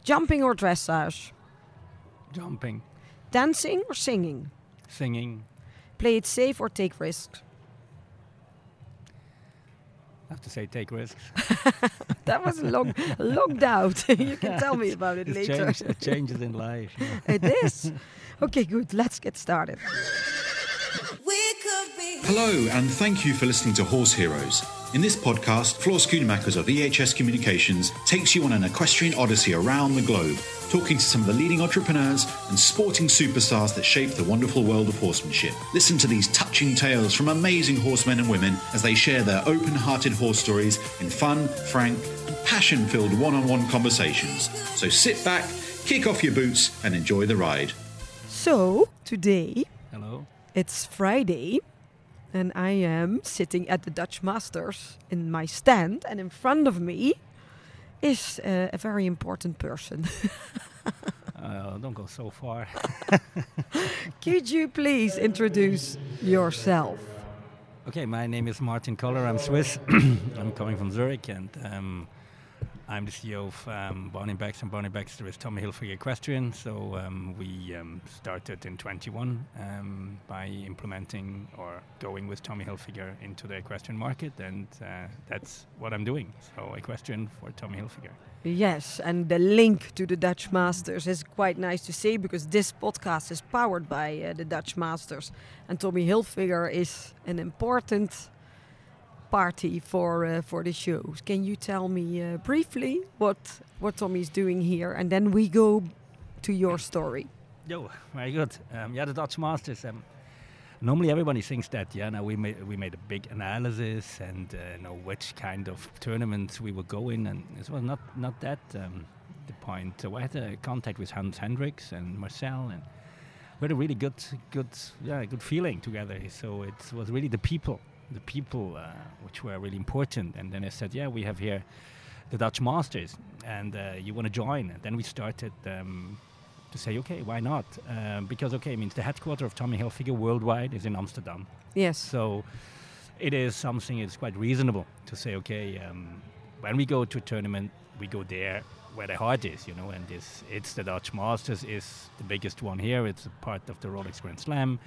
Jumping or dressage? Jumping. Dancing or singing? Singing. Play it safe or take risks? I have to say take risks. That was a long doubt. You can tell me about it later. It changes in life. It is. Okay, good. Let's get started. Hello, and thank you for listening to Horse Heroes. In this podcast, Floor Schoonmakers of EHS Communications takes you on an equestrian odyssey around the globe, talking to some of the leading entrepreneurs and sporting superstars that shape the wonderful world of horsemanship. Listen to these touching tales from amazing horsemen and women as they share their open-hearted horse stories in fun, frank, and passion-filled one-on-one conversations. So sit back, kick off your boots, and enjoy the ride. So, today, Hello. it's Friday, and I am sitting at the Dutch Masters in my stand, and in front of me is a very important person. Don't go so far. Could you please introduce yourself? Okay, my name is Martin Koller. I'm Swiss. I'm coming from Zurich, and I'm the CEO of Barney Baxter, and Barney Baxter is Tommy Hilfiger Equestrian. So we started in 21 by implementing or going with Tommy Hilfiger into the equestrian market, and that's what I'm doing. So equestrian for Tommy Hilfiger. Yes, and the link to the Dutch Masters is quite nice to see, because this podcast is powered by the Dutch Masters, and Tommy Hilfiger is an important party for the shows. Can you tell me briefly what Tommy is doing here, and then we go to your story? Yo, very good. The Dutch Masters. Normally everybody thinks that now we made a big analysis and know which kind of tournaments we would go in, and it was not that the point. So I had a contact with Hans Hendricks and Marcel, and we had a really good feeling together. So it was really the people which were really important. And then I said, we have here the Dutch Masters, and you want to join? And then we started to say, okay, why not? Because the headquarters of Tommy Hilfiger worldwide is in Amsterdam. Yes. So it is something, it's quite reasonable to say, when we go to a tournament, we go there where the heart is, and it's the Dutch Masters is the biggest one here. It's a part of the Rolex Grand Slam.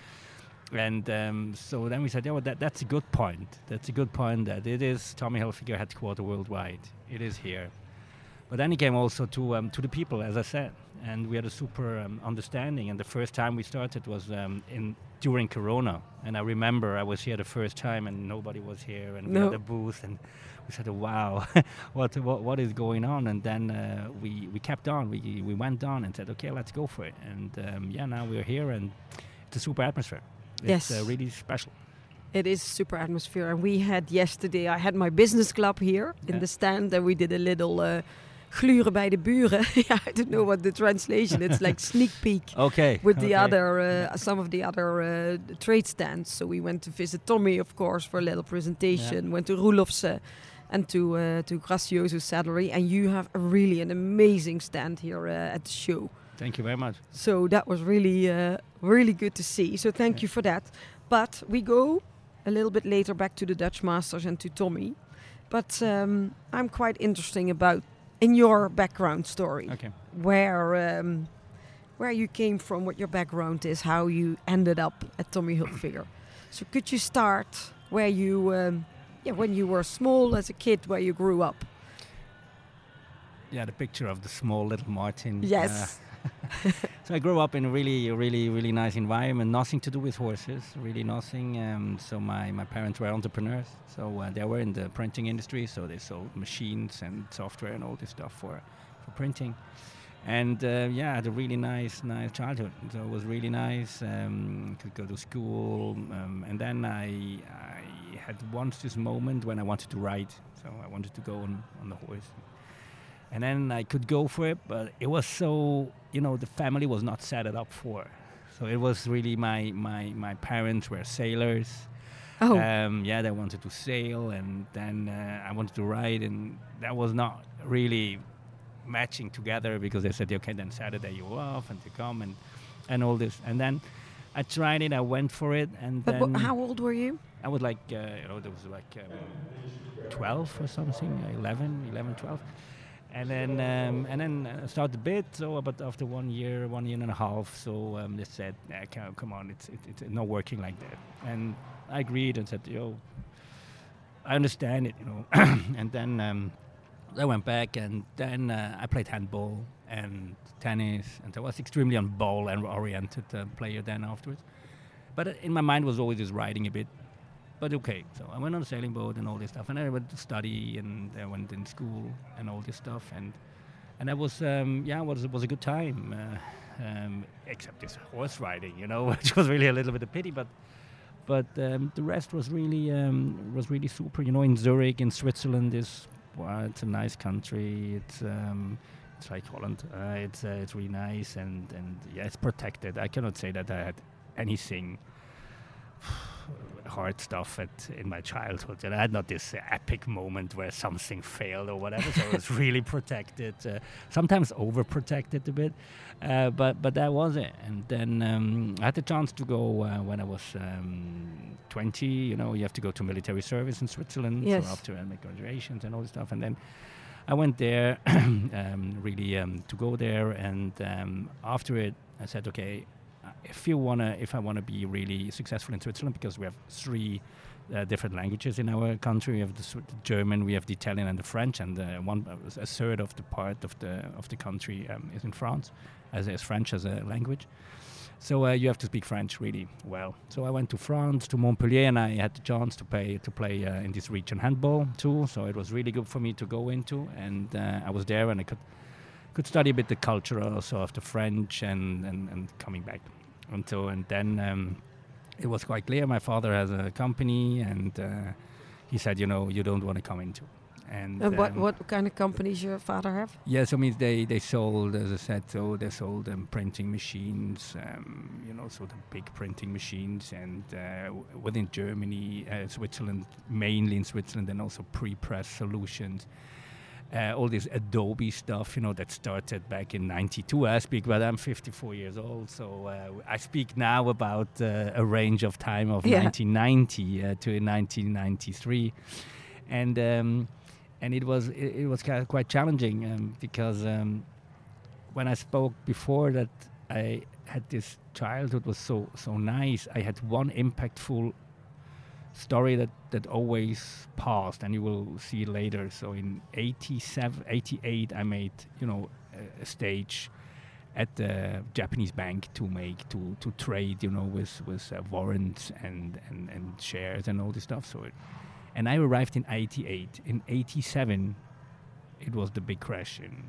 And so then we said, that's a good point. That's a good point that it is Tommy Hilfiger headquarters worldwide. It is here. But then it came also to the people, as I said, and we had a super understanding. And the first time we started was during Corona. And I remember I was here the first time and nobody was here, and we had a booth, and we said, wow, what is going on? And then we kept on. We went on and said, okay, let's go for it. And now we're here, and it's a super atmosphere. It's really special. It is super atmosphere. And we had yesterday, I had my business club here in the stand, and we did a little gluren bij de buren. I don't know what the translation. It's like sneak peek. With the other, some of the other trade stands. So we went to visit Tommy, of course, for a little presentation. Yeah. Went to Roelofse and to Gracioso Saddlery. And you have really an amazing stand here at the show. Thank you very much. So that was really, really good to see. So thank you for that. But we go a little bit later back to the Dutch Masters and to Tommy. But I'm quite interested about in your background story. Okay. Where you came from, what your background is, how you ended up at Tommy Hilfiger. So could you start where you, when you were small as a kid, where you grew up? Yeah, the picture of the small little Martin. Yes. So I grew up in a really, really, really nice environment. Nothing to do with horses, really nothing. So my parents were entrepreneurs. So they were in the printing industry. So they sold machines and software and all this stuff for printing. And I had a really nice childhood. So it was really nice. Could go to school. And then I had once this moment when I wanted to ride. So I wanted to go on the horse. And then I could go for it, but it was so, the family was not set it up for. So it was really my parents were sailors. Oh. They wanted to sail, and then I wanted to ride, and that was not really matching together, because they said, okay, then Saturday you're off and to come and all this. And then I tried it, I went for it, and then... But how old were you? I was there was 12 or something, 11, 12. And then started a bit. So, but after 1 year and a half, so they said, "Come on, it's not working like that." And I agreed and said, I understand it, And then I went back, and then I played handball and tennis, and I was extremely on ball and oriented player then afterwards. But in my mind was always just riding a bit. But okay, so I went on a sailing boat and all this stuff, and I went to study, and I went in school and all this stuff, and that was was a good time, except this horse riding, which was really a little bit of pity, but the rest was really super, In Zurich, in Switzerland, it's a nice country. It's like Holland. It's really nice, and it's protected. I cannot say that I had anything hard stuff in my childhood, and I had not this epic moment where something failed or whatever. So I was really protected, sometimes overprotected a bit, but that was it. And then I had the chance to go when I was 20. You have to go to military service in Switzerland. Yes. So after my graduations and all this stuff, and then I went there really to go there, and after it, I said, okay. If I wanna be really successful in Switzerland, because we have 3 different languages in our country, we have the German, we have the Italian, and the French, and a third of the part of the country is in France, as French as a language. So you have to speak French really well. So I went to France, to Montpellier, and I had the chance to play in this region handball too. So it was really good for me to go into, and I was there, and I could study a bit the culture also of the French and coming back. And then it was quite clear. My father has a company, and he said, you don't want to come into. And what kind of companies your father have? Yeah, so means they sold, as I said, they sold printing machines, so the big printing machines, and within Germany, Switzerland, mainly in Switzerland, and also pre-press solutions. All this Adobe stuff, that started back in '92. I speak, but I'm 54 years old, so I speak now about a range of time of 1990 to 1993, and it was quite challenging because when I spoke before that I had this childhood was so nice. I had one impactful story that always passed, and you will see it later. So in 88 I made a stage at the Japanese bank to trade with warrants and shares and all this stuff. So and I arrived in 88. In 87 it was the big crash in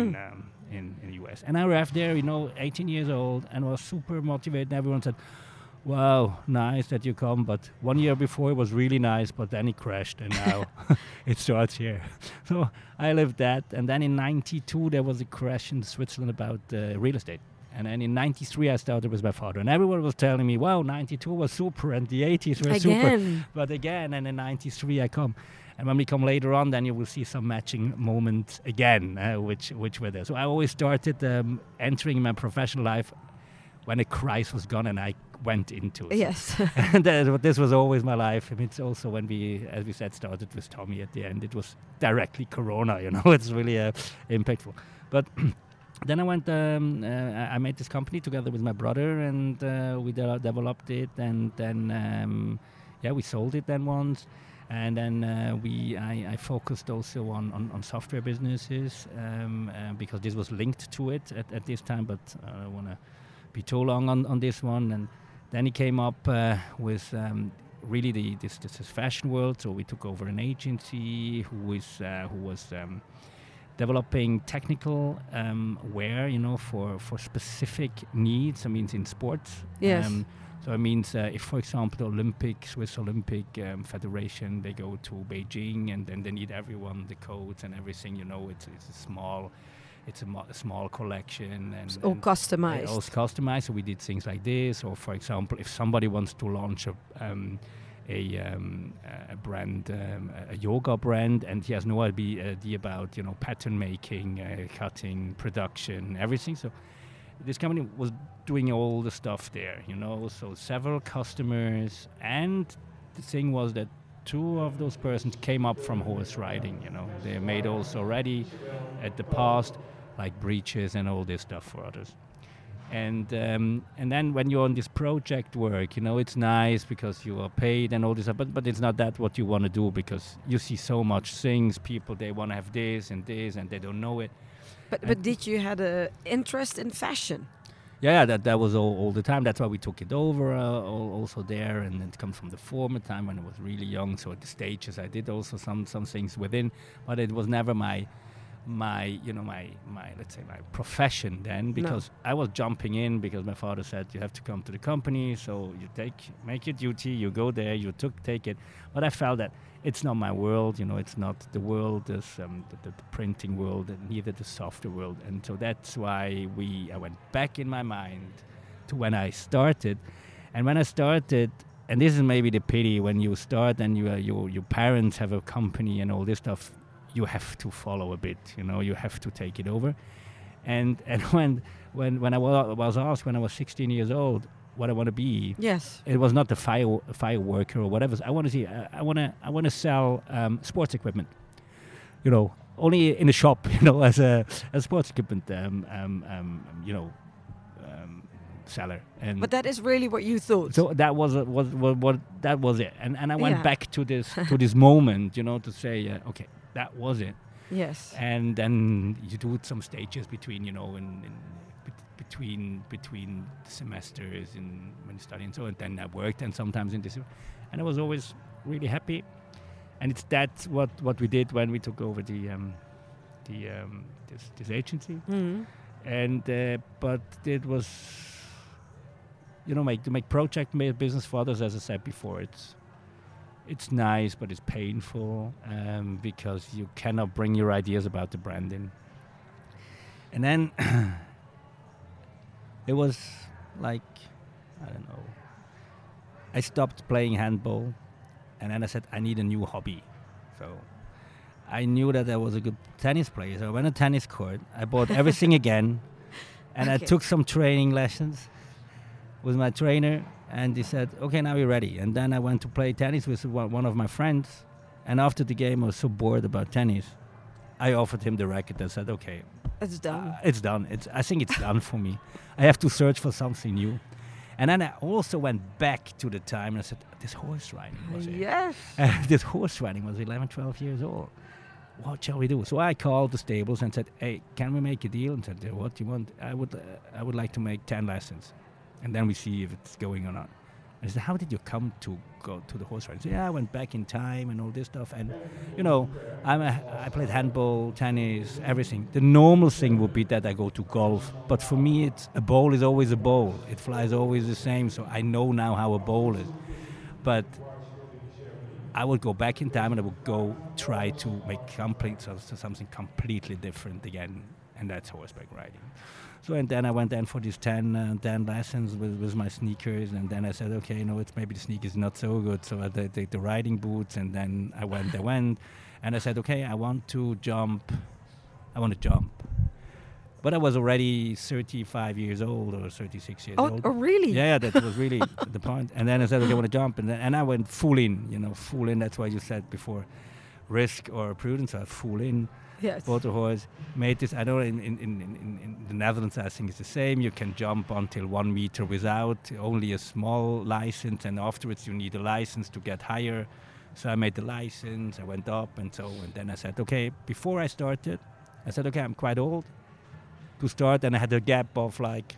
the US, and I arrived there 18 years old, and was super motivated, and everyone said, wow, nice that you come, but 1 year before it was really nice, but then it crashed, and now it starts here. So I lived that, and then in 92 there was a crash in Switzerland about real estate. And then in 93 I started with my father, and everyone was telling me, wow, 92 was super, and the 80s were super. But again, and in 93 I come. And when we come later on, then you will see some matching moments again, which were there. So I always started entering my professional life when a crisis was gone, and I went into it. Yes. And this was always my life. I mean, it's also when we, as we said, started with Tommy at the end. It was directly Corona, It's really impactful. But then I went, I made this company together with my brother, and we developed it, and then, we sold it then once. And then I focused also on software businesses because this was linked to it at this time, but I don't want to be too long on this one. And then he came up with really this fashion world. So we took over an agency who was developing technical wear, for specific needs. I mean, in sports. Yes. So it means if, for example, the Swiss Olympic Federation, they go to Beijing, and then they need everyone, the codes and everything. It's a small collection, and it's all customized. All customized. So we did things like this. Or, for example, if somebody wants to launch a brand, a yoga brand, and he has no idea about pattern making, cutting, production, everything. So this company was doing all the stuff there, so several customers. And the thing was that two of those persons came up from horse riding. You know, they made also already at the past like breeches and all this stuff for others. And then when you're on this project work, you know, it's nice because you are paid and all this, but it's not that what you want to do, because you see so much things. People, they want to have this and they don't know it. But did you had an interest in fashion? Yeah, that was all the time. That's why we took it over also there, and it comes from the former time when I was really young. So at the stages, I did also some things within, but it was never my let's say my profession then, because I was jumping in because my father said you have to come to the company, so you make your duty, you go there, you take it. But I felt that it's not my world, you know, it's not the world, the printing world, and neither the software world, and so that's why I went back in my mind to when I started, and when I started. And this is maybe the pity when you start and your parents have a company and all this stuff. You have to follow a bit, you know. You have to take it over, and when I was asked when I was 16 years old what I want to be, yes, it was not the fire worker or whatever. I want to see. I want to sell sports equipment, you know, only in a shop, you know, as a sports equipment, seller. And but that is really what you thought. So that was that was it, and I went back to this moment, you know, to say okay. That was it. Yes. And then you do some stages between, you know, between semesters and when you study and so on. And then I worked, and sometimes in this, and I was always really happy. And that's what we did when we took over this agency. Mm-hmm. And but it was, you know, to make project-made business for others. As I said before, it's nice, but it's painful because you cannot bring your ideas about the branding. And then it was like, I don't know, I stopped playing handball, and then I said, I need a new hobby. So I knew that I was a good tennis player, so I went to tennis court, I bought everything again, and I took some training lessons with my trainer. And he said, okay, now you're ready. And then I went to play tennis with one of my friends. And after the game, I was so bored about tennis. I offered him the racket and said, okay. It's done. It's done. I think it's done for me. I have to search for something new. And then I also went back to the time and I said, this horse riding was it. Yes. This horse riding was 11, 12 years old. What shall we do? So I called the stables and said, hey, can we make a deal? And said, what do you want? I would like to make 10 lessons. And then we see if it's going or not. I said, how did you come to go to the horse riding? So, yeah, I went back in time and all this stuff. And, you know, I played handball, tennis, everything. The normal thing would be that I go to golf. But for me, a ball is always a ball. It flies always the same. So I know now how a ball is. But I would go back in time and I would go try to make something completely different again. And that's horseback riding. So and then I went for these 10 lessons with my sneakers, and then I said, okay, it's maybe the sneakers not so good. So I did the riding boots, and then I went, and I said, okay, I want to jump. But I was already 35 years old or 36 years old. Oh, really? Yeah, that was really the point. And then I said, okay, I want to jump, and I went full in. Full in. That's why you said before, risk or prudence. So I full in. Yes. Bought a horse, made this. I know in the Netherlands, I think it's the same. You can jump until 1 meter without only a small license, and afterwards you need a license to get higher. So I made the license, I went up, and then I said, okay, before I started, okay, I'm quite old to start, and I had a gap of like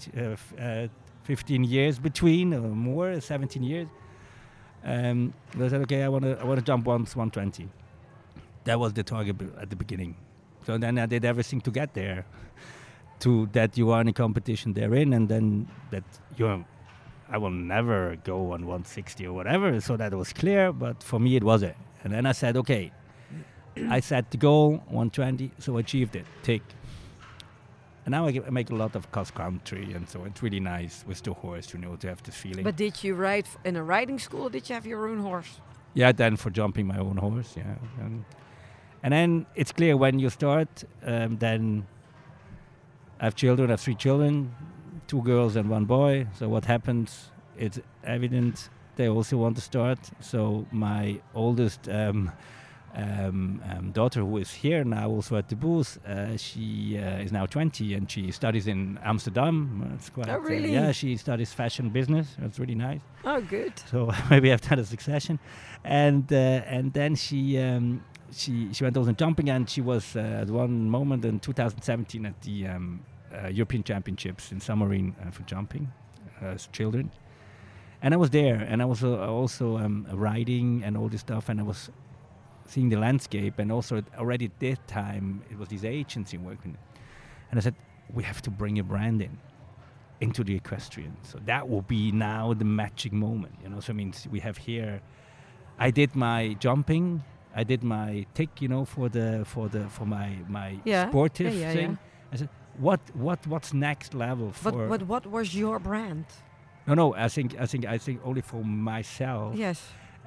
15 years between, or more, 17 years. I said, okay, I want to jump once 120. That was the target at the beginning. So then I did everything to get there, to that you are in a competition therein, and then that I will never go on 160 or whatever. So that was clear, but for me it was it. And then I said, okay, I set the goal 120, so I achieved it. Tick. And now I make a lot of cross country, and so it's really nice with the horse, to have this feeling. But did you ride in a riding school, or did you have your own horse? Yeah, then for jumping my own horse, yeah. And then it's clear when you start, then I have 3 children, 2 girls and 1 boy. So what happens, it's evident they also want to start. So my oldest daughter, who is here now also at the booth, she is now 20 and she studies in Amsterdam. It's quite, Oh, really? yeah, she studies fashion business. That's really nice. Oh, good. So maybe I've done a succession, and then she went also jumping, and she was at one moment in 2017 at the European Championships in submarine for jumping as children, and I was there, and I was also riding and all this stuff, and I was seeing the landscape, and also already at that time it was this agency working, and I said we have to bring a brand into the equestrian. So that will be now the magic moment, you know. So I mean, we have here. I did my jumping. I did my tick, you know, for my sportive thing. I said, what's next level for? What was your brand? No. I think only for myself. Yes.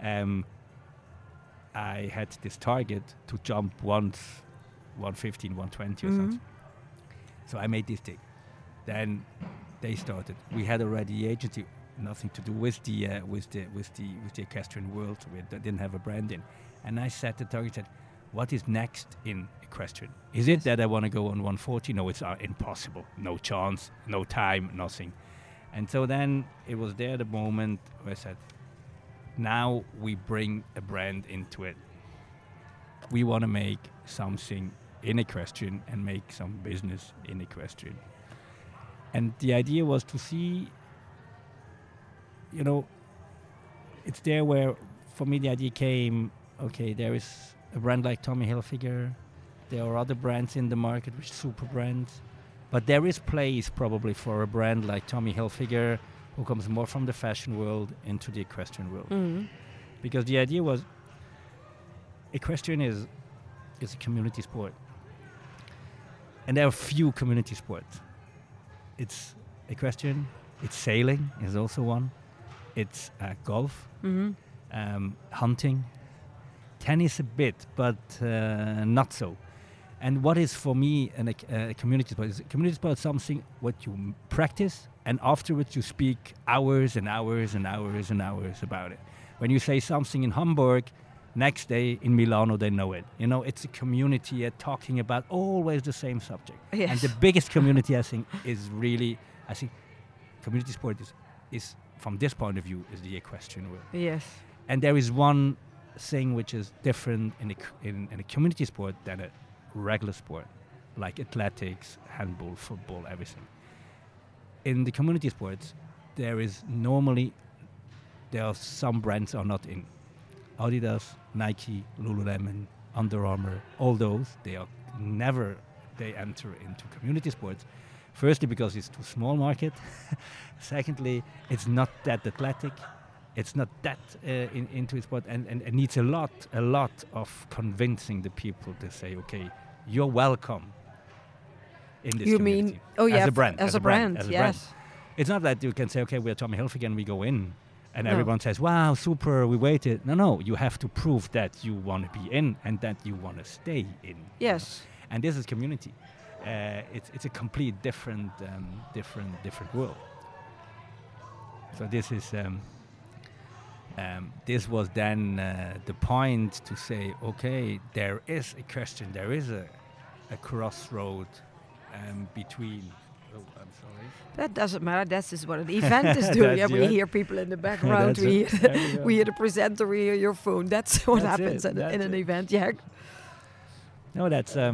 I had this target to jump once, 115, 120 or something. So I made this tick. Then they started. We had already the agency, nothing to do with the equestrian world. So we didn't have a brand in. And I set the target. Said, what is next in equestrian? Is it that I want to go on 140? No, it's impossible. No chance. No time. Nothing. And so then it was there the moment where I said, now we bring a brand into it. We want to make something in equestrian and make some business in equestrian. And the idea was to see, you know, it's there where, for me, the idea came, okay, there is a brand like Tommy Hilfiger, there are other brands in the market, which are super brands, but there is place probably for a brand like Tommy Hilfiger, who comes more from the fashion world into the equestrian world. Because the idea was, equestrian is a community sport. And there are few community sports. It's equestrian, it's sailing is also one, it's golf, hunting, tennis a bit, but not so. And what is for me a community sport? Is a community sport something what you practice, and afterwards you speak hours and hours and hours and hours about it. When you say something in Hamburg, next day in Milano they know it. You know, it's a community talking about always the same subject. Yes. And the biggest community I think community sport is from this point of view is the equestrian world. Yes. And there is one thing which is different in a community sport than a regular sport, like athletics, handball, football, everything. In the community sports, there are some brands are not in. Adidas, Nike, Lululemon, Under Armour, all those, they enter into community sports. Firstly, because it's too small market. Secondly, it's not that athletic. It's not that into a sport, and it needs a lot of convincing the people to say, okay, you're welcome in this community. As a brand, yes. It's not that you can say, okay, we're Tommy Hilfiger and we go in, and everyone says, wow, super, we waited. No, you have to prove that you want to be in and that you want to stay in. Yes. And this is community. It's a complete different world. So this is this was then the point to say, okay, there is a question, there is a crossroad between. Oh, I'm sorry. That doesn't matter. That's just what an event is doing. Yeah, we hear people in the background. We hear the presenter. We hear your phone. That's what happens in an event. Yeah. No, that's a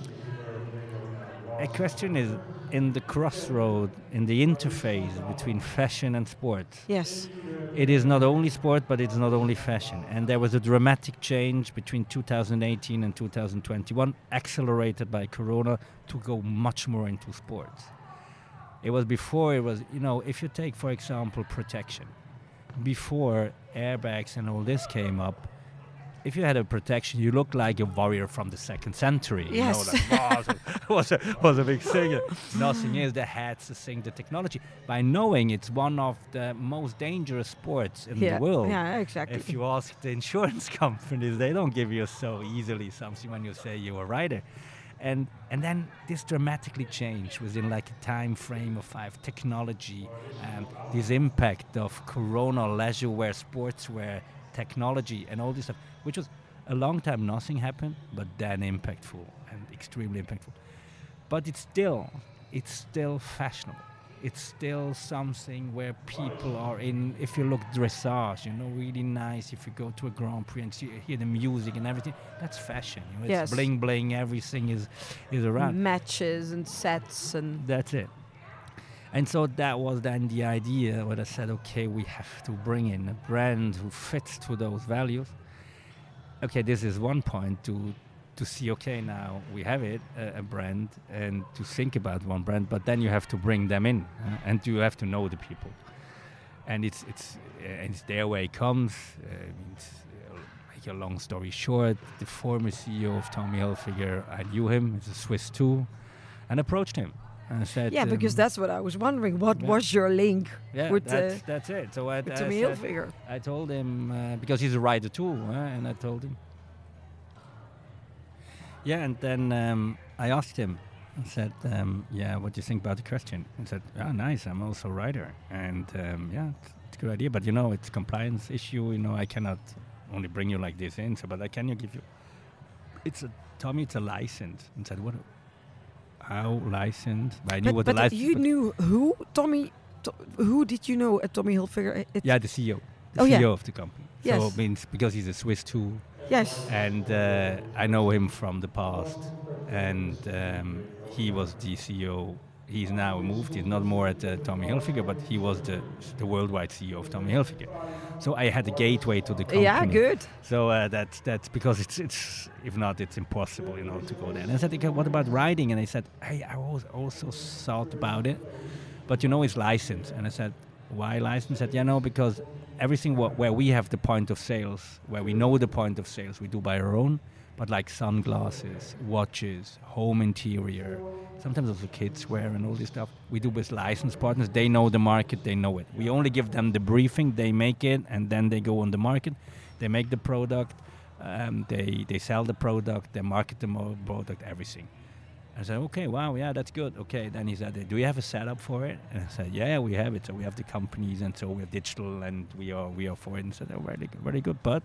question is in the crossroad, in the interface between fashion and sport. Yes. It is not only sport, but it's not only fashion. And there was a dramatic change between 2018 and 2021, accelerated by Corona, to go much more into sports. It was, you know, if you take, for example, protection. Before airbags and all this came up, if you had a protection, you looked like a warrior from the 2nd century. Yes. You know, that was a big thing. Nothing is the heads, the thing, the technology. By knowing it's one of the most dangerous sports in the world. Yeah, exactly. If you ask the insurance companies, they don't give you so easily something when you say you're a rider. And then this dramatically changed within like a time frame of 5. Technology, this impact of Corona, leisure wear, sportswear, technology, and all this stuff, which was a long time nothing happened, but then impactful and extremely impactful. But it's still fashionable. It's still something where people are in. If you look dressage, really nice. If you go to a Grand Prix and hear the music and everything, that's fashion. It's bling bling. Everything is around. Matches and sets and. That's it. And so that was then the idea where I said, okay, we have to bring in a brand who fits to those values. Okay, this is one point to see, okay, now we have it, a brand, and to think about one brand, but then you have to bring them in, and you have to know the people. And it's their way it comes. Make a long story short, the former CEO of Tommy Hilfiger, I knew him, he's a Swiss too, and approached him. And I said, because that's what I was wondering. What was your link with that's it. So I Tommy Hilfiger? I told him, because he's a writer too, and I told him. Yeah, and then I asked him, I said, what do you think about the question? He said, nice, I'm also a writer. And it's a good idea, but it's a compliance issue, I cannot only bring you like this in, but can you give you, Tommy, it's a license. And said, what, how license? I knew what the license. You knew who? Tommy, who did you know at Tommy Hilfiger? The CEO. CEO of the company. Yes. So it means, because he's a Swiss too. Yes. And I know him from the past, and he was the CEO. He's now moved. He's not more at Tommy Hilfiger, but he was the worldwide CEO of Tommy Hilfiger. So I had a gateway to the company. Yeah, good. So that's because it's if not, it's impossible, to go there. And I said, okay, what about riding? And they said, hey, I also thought about it, but it's licensed. And I said, why licensed? I said, because everything where we have the point of sales, where we know the point of sales, we do by our own. But like sunglasses, watches, home interior, sometimes also kids wear and all this stuff, we do with licensed partners. They know the market, they know it. We only give them the briefing, they make it, and then they go on the market. They make the product, they sell the product, they market the product, everything. I said, okay, wow, yeah, that's good. Okay, then he said, do you have a setup for it? And I said, yeah, we have it. So we have the companies, and so we have digital, and we are for it. And I said, very good. But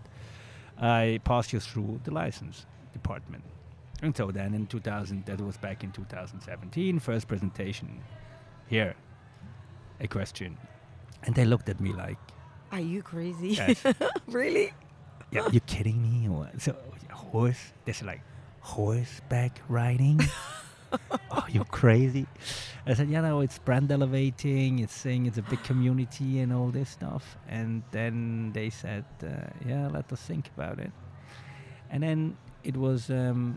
I passed you through the license department. And so then in 2000, that was back in 2017, first presentation, here, a question. And they looked at me like, are you crazy? Yes. Really? Yeah, you kidding me? Or what? So horse, this like horseback riding? Oh, you're crazy. I said, it's brand elevating, it's saying it's a big community and all this stuff. And then they said, let us think about it. And then it was in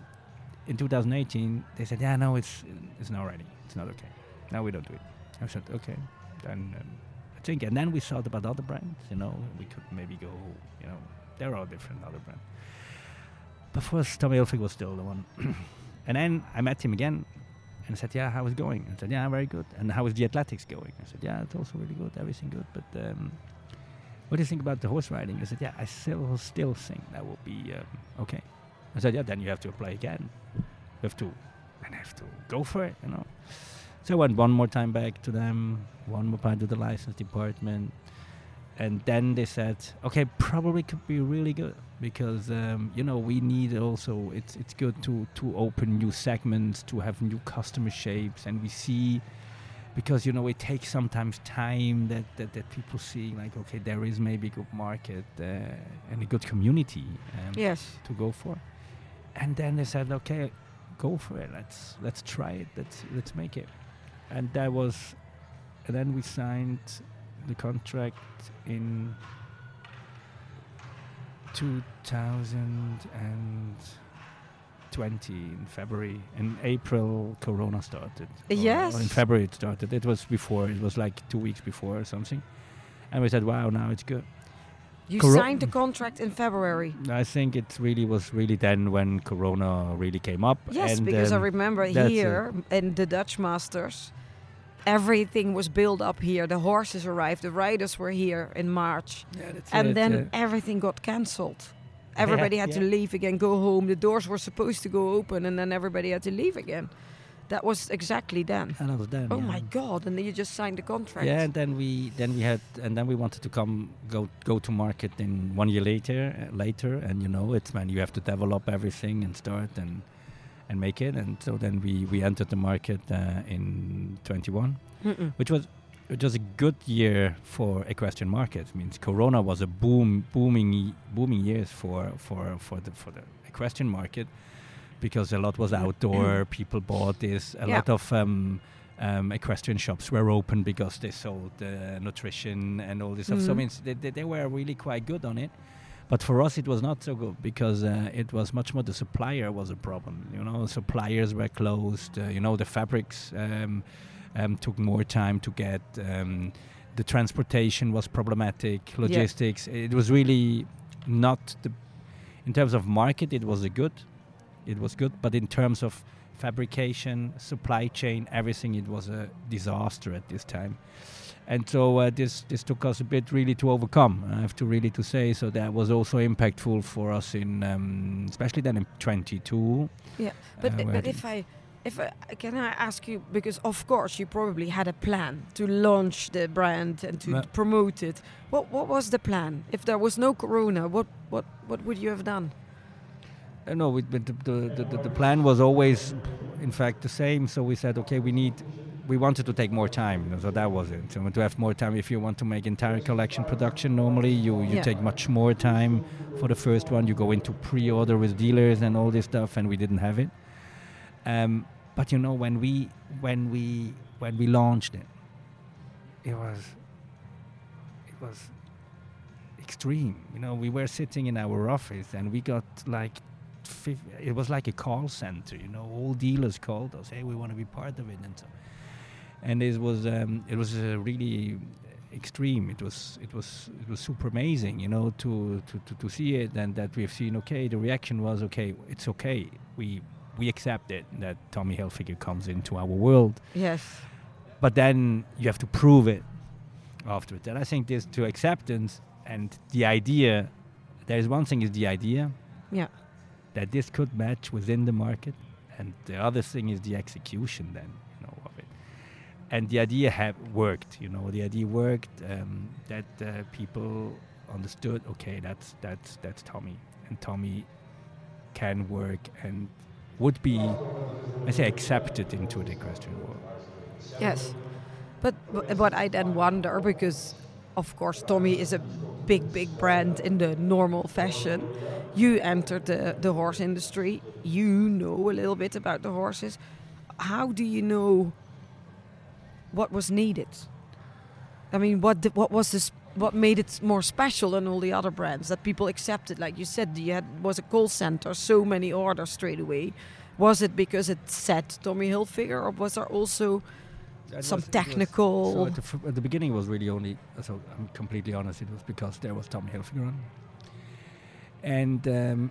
2018, they said, it's not ready. It's not okay. Now we don't do it. I said, okay. Then I think, and then we thought about other brands, we could maybe go, there are different other brands. But first, Tommy Hilfiger was still the one. And then I met him again and I said, how is it going? I said, very good. And how is the athletics going? I said, it's also really good, everything good. But what do you think about the horse riding? I said, I still think that will be okay. I said, then you have to apply again. You have to go for it, So I went one more time back to them, one more time to the license department. And then they said, okay, probably could be really good because, we need also, it's good to open new segments, to have new customer shapes. And we see, because, it takes sometimes time that people see, like, okay, there is maybe a good market and a good community to go for. And then they said, okay, go for it. Let's try it. Let's make it. And then we signed the contract in 2020 in February. In April, Corona started. Yes. Or in February it started. It was before. It was like 2 weeks before or something. And we said, wow, now it's good. You signed the contract in February. I think it was really then when Corona really came up. Yes, and because I remember here in the Dutch Masters, everything was built up here. The horses arrived. The riders were here in March. Yeah, and then everything got cancelled. everybody had to Yeah. leave again, go home. The doors were supposed to go open, and then everybody had to leave again. That was exactly then. And that was then. Oh yeah. my God! And then you just signed the contract. Yeah, and then we wanted to go to market in 1 year later, and it's when you have to develop everything and start and make it, and so then we entered the market in 21, which was a good year for equestrian markets. It means Corona was a booming years for the equestrian market, because a lot was outdoor. People bought this. A lot of equestrian shops were open because they sold nutrition and all this stuff. So it means they were really quite good on it. But for us, it was not so good, because it was much more the supplier was a problem. Suppliers were closed. The fabrics took more time to get. The transportation was problematic. Logistics. Yeah. It was really not the. In terms of market, it was good, but in terms of fabrication, supply chain, everything, it was a disaster at this time. And so this took us a bit really to overcome, I have to really to say. So that was also impactful for us in, especially then in 22. Yeah, but if I can I ask you, because of course you probably had a plan to launch the brand and to promote it. What was the plan? If there was no Corona, what would you have done? No, the plan was always, in fact, the same. So we said, okay, we wanted to take more time. So that was it. So to have more time, if you want to make entire collection production, normally you take much more time for the first one. You go into pre-order with dealers and all this stuff, and we didn't have it. But when we launched it, it was extreme. We were sitting in our office, and we got it was like a call center. All dealers called us, hey, we want to be part of it, and so. And it was really extreme. It was super amazing, to see it, and that we've seen. Okay, the reaction was okay. It's okay. We accept it that Tommy Hilfiger comes into our world. Yes. But then you have to prove it afterwards. And I think this to acceptance and the idea. There is one thing is the idea. Yeah. That this could match within the market, and the other thing is the execution then, of it. And the idea worked, The idea worked. That people understood. Okay, that's Tommy, and Tommy can work and would be, accepted into the equestrian world. Yes, but I then wonder, because of course Tommy is a big brand in the normal fashion. You entered the horse industry. You know a little bit about the horses. How do you know what was needed? I mean, what made it more special than all the other brands that people accepted? Like you said, was a call center, so many orders straight away. Was it because it said Tommy Hilfiger, or was there also some technical? So at the beginning, it was really only. So I'm completely honest. It was because there was Tommy Hilfiger on, and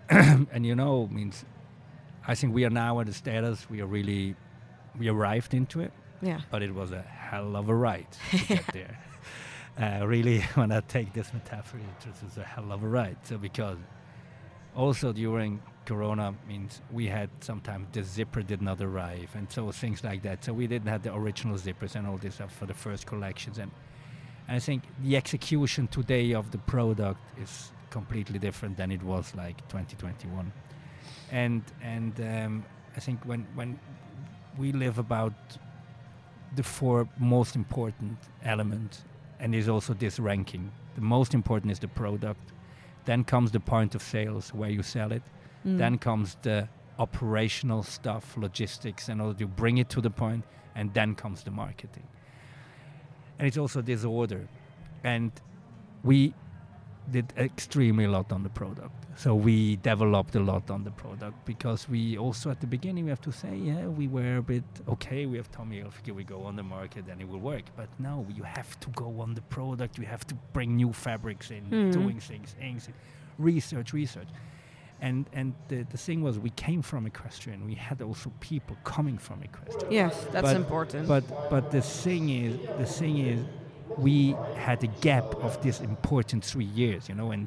means. I think we are now at a status. We arrived into it. Yeah. But it was a hell of a ride to get there. Really, when I take this metaphor, it was a hell of a ride. So because also during Corona, means we had sometimes the zipper did not arrive, and so things like that. So we didn't have the original zippers and all this stuff for the first collections. And I think the execution today of the product is completely different than it was like 2021. And I think when we live about the four most important elements, and there's also this ranking. The most important is the product. Then comes the point of sales, where you sell it. Then comes the operational stuff, logistics, and all. You bring it to the point, and then comes the marketing. And it's also this order. And we did extremely a lot on the product. So we developed a lot on the product, because we also at the beginning we have to say, we were a bit, okay, we have Tommy Hilfiger, we go on the market and it will work. But no, you have to go on the product, you have to bring new fabrics in, doing things, research. And the thing was, we came from equestrian. We had also people coming from equestrian. Yes, that's important. But the thing is, we had a gap of this important 3 years. You know, in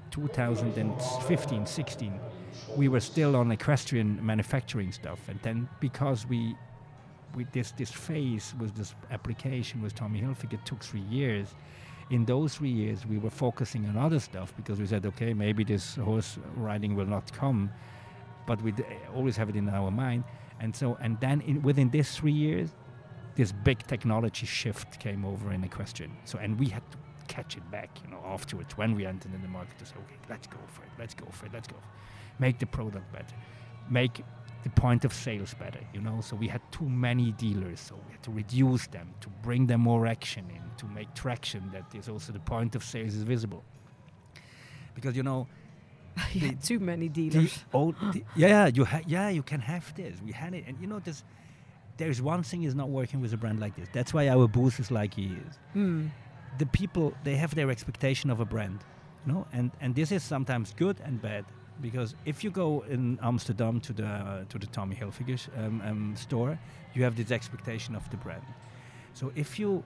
2015, 16, we were still on equestrian manufacturing stuff, and then because we this phase with this application with Tommy Hilfiger took 3 years. In those 3 years, we were focusing on other stuff because we said, okay, maybe this horse riding will not come, but we always have it in our mind. And then within these 3 years, this big technology shift came over in equestrian. So, and we had to catch it back, you know, afterwards when we entered in the market to say, okay, let's go for it. Make the product better, make the point of sales better, you know. So we had too many dealers, so we had to reduce them, to bring them more action in, to make traction that is also the point of sales is visible. Because, you know, too many dealers. You can have this. We had it, and you know, there's one thing is not working with a brand like this. That's why our booth is like he is. The people, they have their expectation of a brand, you know, and this is sometimes good and bad. Because if you go in Amsterdam to the Tommy Hilfiger store, you have this expectation of the brand. So if you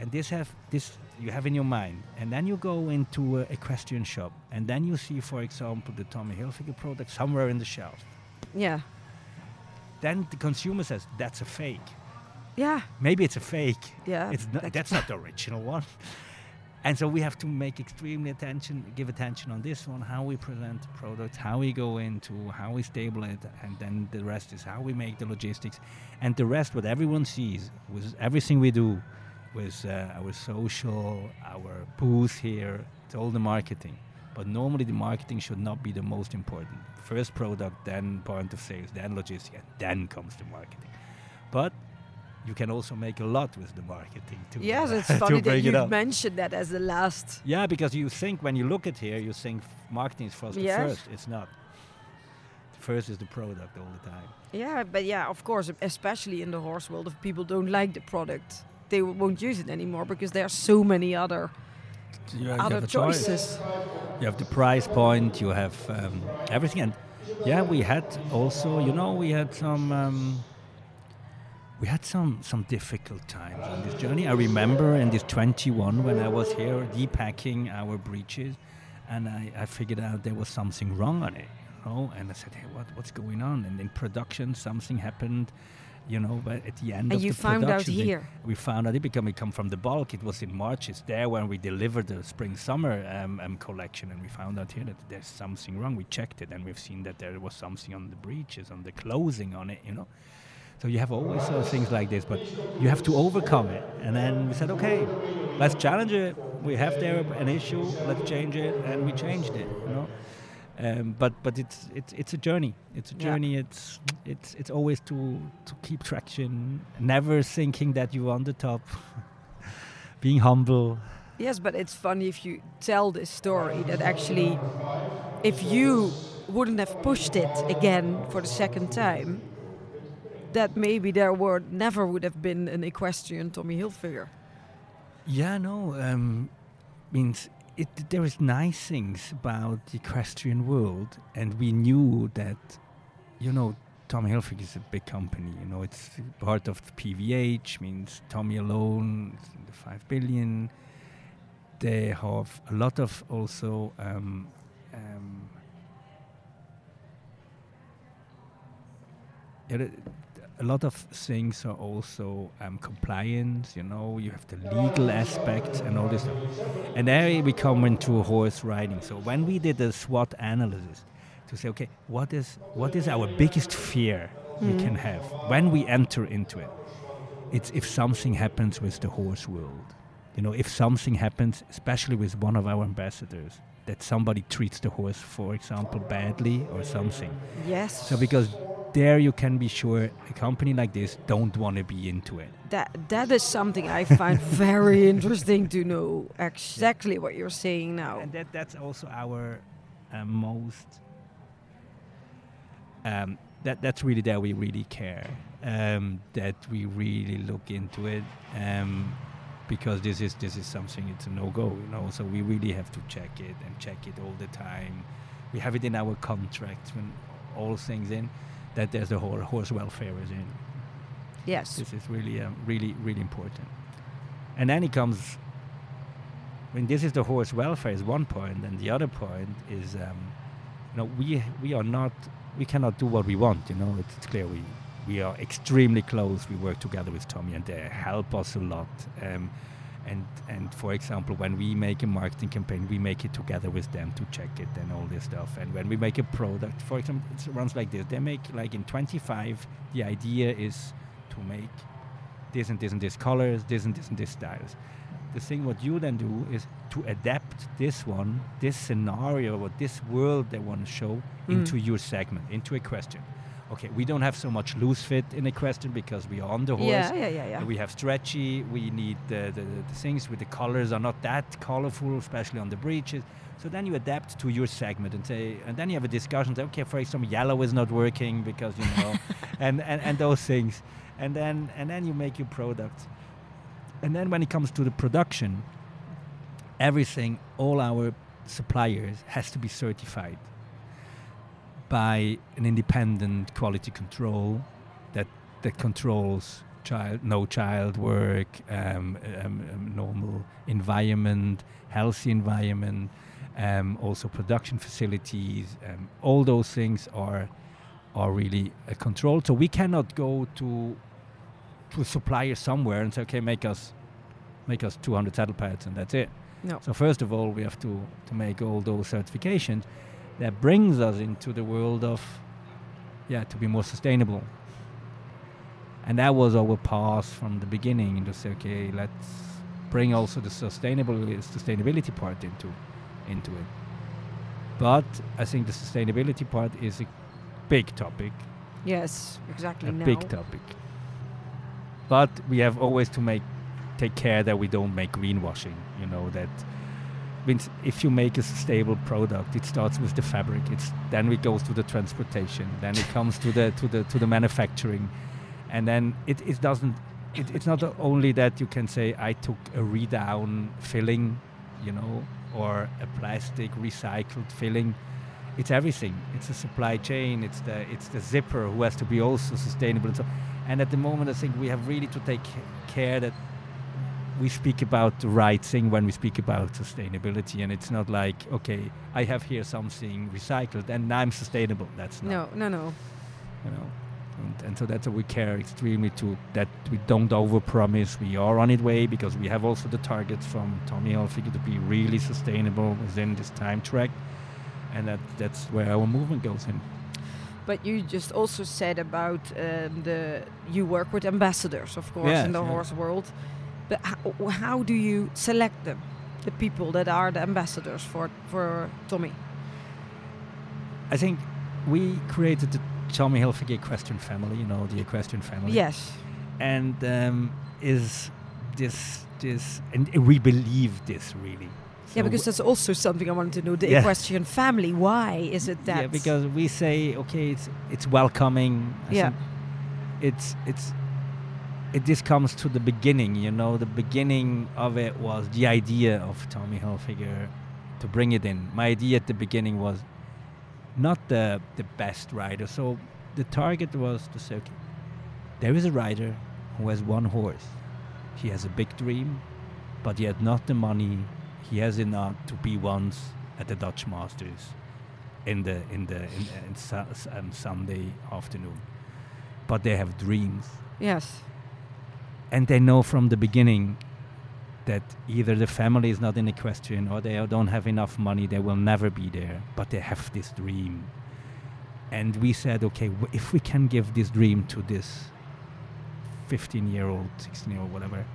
you have in your mind, and then you go into an equestrian shop, and then you see, for example, the Tommy Hilfiger product somewhere in the shelf. Yeah. Then the consumer says that's a fake. Yeah. Maybe it's a fake. Yeah. That's not the original one. And so we have to make give attention on this one, how we present the product, how we go into, how we stable it, and then the rest is how we make the logistics. And the rest, what everyone sees, with everything we do, with our social, our booth here, it's all the marketing. But normally the marketing should not be the most important. First product, then point of sales, then logistics, and then comes the marketing. But you can also make a lot with the marketing too. Yes, it's funny that you mentioned that as the last. Yeah, because you think when you look at here, you think marketing is first. Yes. First, it's not. First is the product all the time. Yeah, but yeah, of course, especially in the horse world, if people don't like the product, they won't use it anymore because there are so many other choices. You have the price point, you have everything. And yeah, we had also, you know, we had some difficult times on this journey. I remember in this 21 when I was here depacking our breeches, and I figured out there was something wrong on it, you know. And I said, hey, what's going on? And in production, something happened, you know. But at the end of the production, and you found out here. We found out it come from the bulk. It was in March. It's there when we delivered the spring-summer collection, and we found out here that there's something wrong. We checked it, and we've seen that there was something on the breeches, on the closing on it, you know. So you have always things like this, but you have to overcome it. And then we said, okay, let's challenge it. We have there an issue, let's change it, and we changed it. You know, but it's a journey. It's a journey. Yeah. It's always to keep traction, never thinking that you're on the top, being humble. Yes, but it's funny if you tell this story that actually, if you wouldn't have pushed it again for the second time, that maybe there never would have been an equestrian Tommy Hilfiger. Yeah, no, means there is nice things about the equestrian world, and we knew that, you know, Tommy Hilfiger is a big company. You know, it's part of the PVH. Means Tommy alone, it's in the 5 billion. They have a lot of also. A lot of things are also compliance, you know, you have the legal aspects and all this stuff. And there we come into horse riding. So when we did a SWOT analysis to say, okay, what is our biggest fear we can have when we enter into it? It's if something happens with the horse world. You know, if something happens, especially with one of our ambassadors, that somebody treats the horse, for example, badly or something. Yes. So because there you can be sure a company like this don't want to be into it. That is something I find very interesting to know exactly what you're saying now. And that's also our most... that's really that we really care. That we really look into it. Because this is something, it's a no-go, you know. So we really have to check it all the time. We have it in our contracts when all things in, that there's the whole horse welfare is in. Yes. This is really, really, really important. And then it comes I mean, this is the horse welfare is one point, and the other point is, we cannot do what we want. It's clear we are extremely close. We work together with Tommy, and they help us a lot. And for example, when we make a marketing campaign, we make it together with them to check it and all this stuff. And when we make a product, for example, it runs like this. They make like in 25. The idea is to make this and this and this colors, this and this and this styles. The thing what you then do is to adapt this scenario, or this world they want to show into your segment, into a question. Okay, we don't have so much loose fit in a question because we are on the horse. Yeah. We have stretchy. We need the things with the colors are not that colorful, especially on the breeches. So then you adapt to your segment and then you have a discussion. Say, okay, for example, yellow is not working because and those things, and then you make your product. And then when it comes to the production, everything, all our suppliers has to be certified by an independent quality control that controls no child work, normal environment, healthy environment, also production facilities. All those things are really controlled. So we cannot go to a supplier somewhere and say, okay, make us 200 saddle pads and that's it. No. So first of all, we have to make all those certifications. That brings us into the world of, to be more sustainable. And that was our path from the beginning, to say, okay, let's bring also the sustainability part into it. But I think the sustainability part is a big topic. Yes, exactly. Big topic. But we have always to take care that we don't make greenwashing. That means if you make a sustainable product, it starts with the fabric. Then it goes to the transportation. Then it comes to the manufacturing, and then it doesn't. It's not only that you can say I took a redown filling, or a plastic recycled filling. It's everything. It's a supply chain. It's the zipper who has to be also sustainable. And at the moment, I think we have really to take care that we speak about the right thing when we speak about sustainability, and it's not like, okay, I have here something recycled and I'm sustainable. That's not. No. And so that's what we care extremely to, that we don't overpromise. We are on its way because we have also the targets from Tommy Hilfiger to be really sustainable within this time track, and that's where our movement goes in. But you just also said about you work with ambassadors, of course, in the horse world. But how do you select them, the people that are the ambassadors for Tommy? I think we created the Tommy Hilfiger Equestrian family, the Equestrian family. Yes. And is this, and we believe this really. So because that's also something I wanted to know, the Equestrian family. Why is it that? Yeah, because we say, okay, it's welcoming. This comes to the beginning, the beginning of it was the idea of Tommy Hilfiger to bring it in. My idea at the beginning was not the best rider. So the target was to say, okay, there is a rider who has one horse. He has a big dream, but he had not the money. He has enough to be once at the Dutch Masters in Sunday afternoon. But they have dreams. Yes. And they know from the beginning that either the family is not in equestrian or they don't have enough money, they will never be there, but they have this dream. And we said, okay, if we can give this dream to this 15-year-old, 16-year-old, whatever,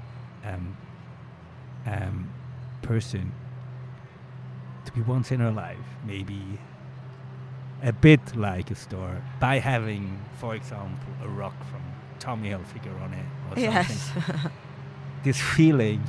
person, to be once in her life, maybe a bit like a store, by having, for example, a rock from Tommy Hilfiger on it or something. Yes. This feeling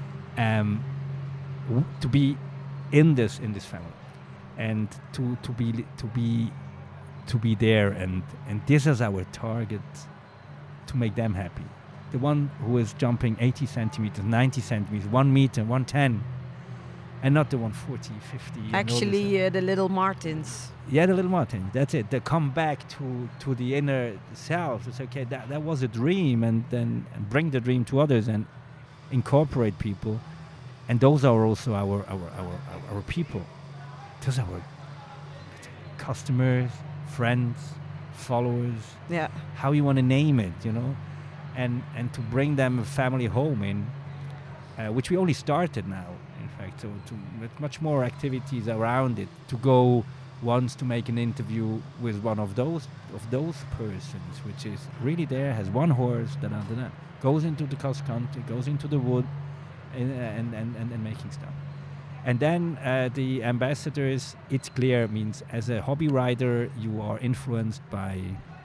to be in this family and to be there, and this is our target, to make them happy. The one who is jumping 80 centimeters, 90 centimeters, 1 meter, 110, and not the 140, 50. Actually, the little Martins. Yeah, the little Martins. That's it. They come back to the inner self. It's okay. That was a dream, and bring the dream to others and incorporate people. And those are also our people. Those are our customers, friends, followers. Yeah. How you want to name it, and to bring them a family home in, which we only started now. In fact, so with much more activities around it. To go once to make an interview with one of those persons, which is really there, has one horse, goes into the cross country, goes into the wood, and making stuff. And then the ambassadors, it's clear, means as a hobby rider, you are influenced by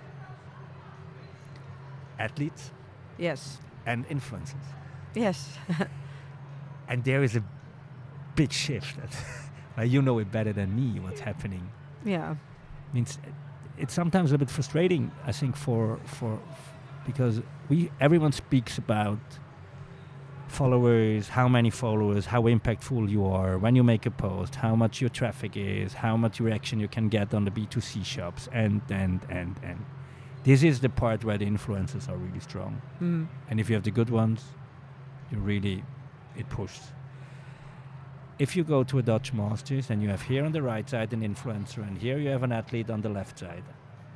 athletes. Yes. And influencers. Yes. And there is a big shift. You know it better than me, what's happening. Yeah. Means it's sometimes a little bit frustrating, I think, because everyone speaks about followers, how many followers, how impactful you are when you make a post, how much your traffic is, how much reaction you can get on the B2C shops, and this is the part where the influencers are really strong. Mm. And if you have the good ones, it pushes. If you go to a Dutch Masters and you have here on the right side an influencer and here you have an athlete on the left side,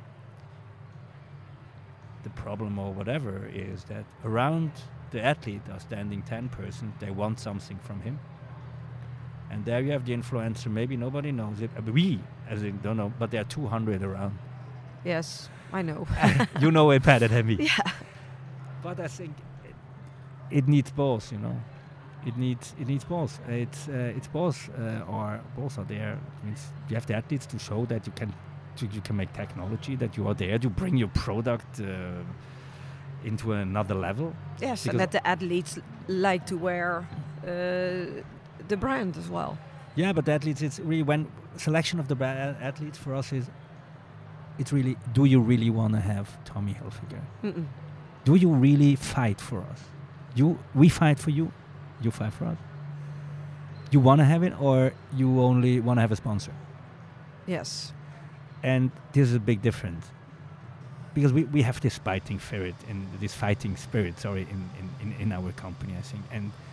the problem or whatever is that around the athlete are standing 10 persons, they want something from him. And there you have the influencer, maybe nobody knows it. We, as in, don't know, but there are 200 around. Yes, I know. You know it better than me. Yeah. But I think it needs both, It needs both. It's both both are there. It means you have the athletes to show that you can make technology, that you are there to bring your product into another level. Yes, and that the athletes like to wear the brand as well. Yeah, but the athletes, it's really when selection of the athletes for us is, it's really, do you really want to have Tommy Hilfiger? Mm-mm. Do you really fight for us? We fight for you. You fight for us. You want to have it, or you only want to have a sponsor? Yes. And this is a big difference, because we have this fighting spirit in our company, I think,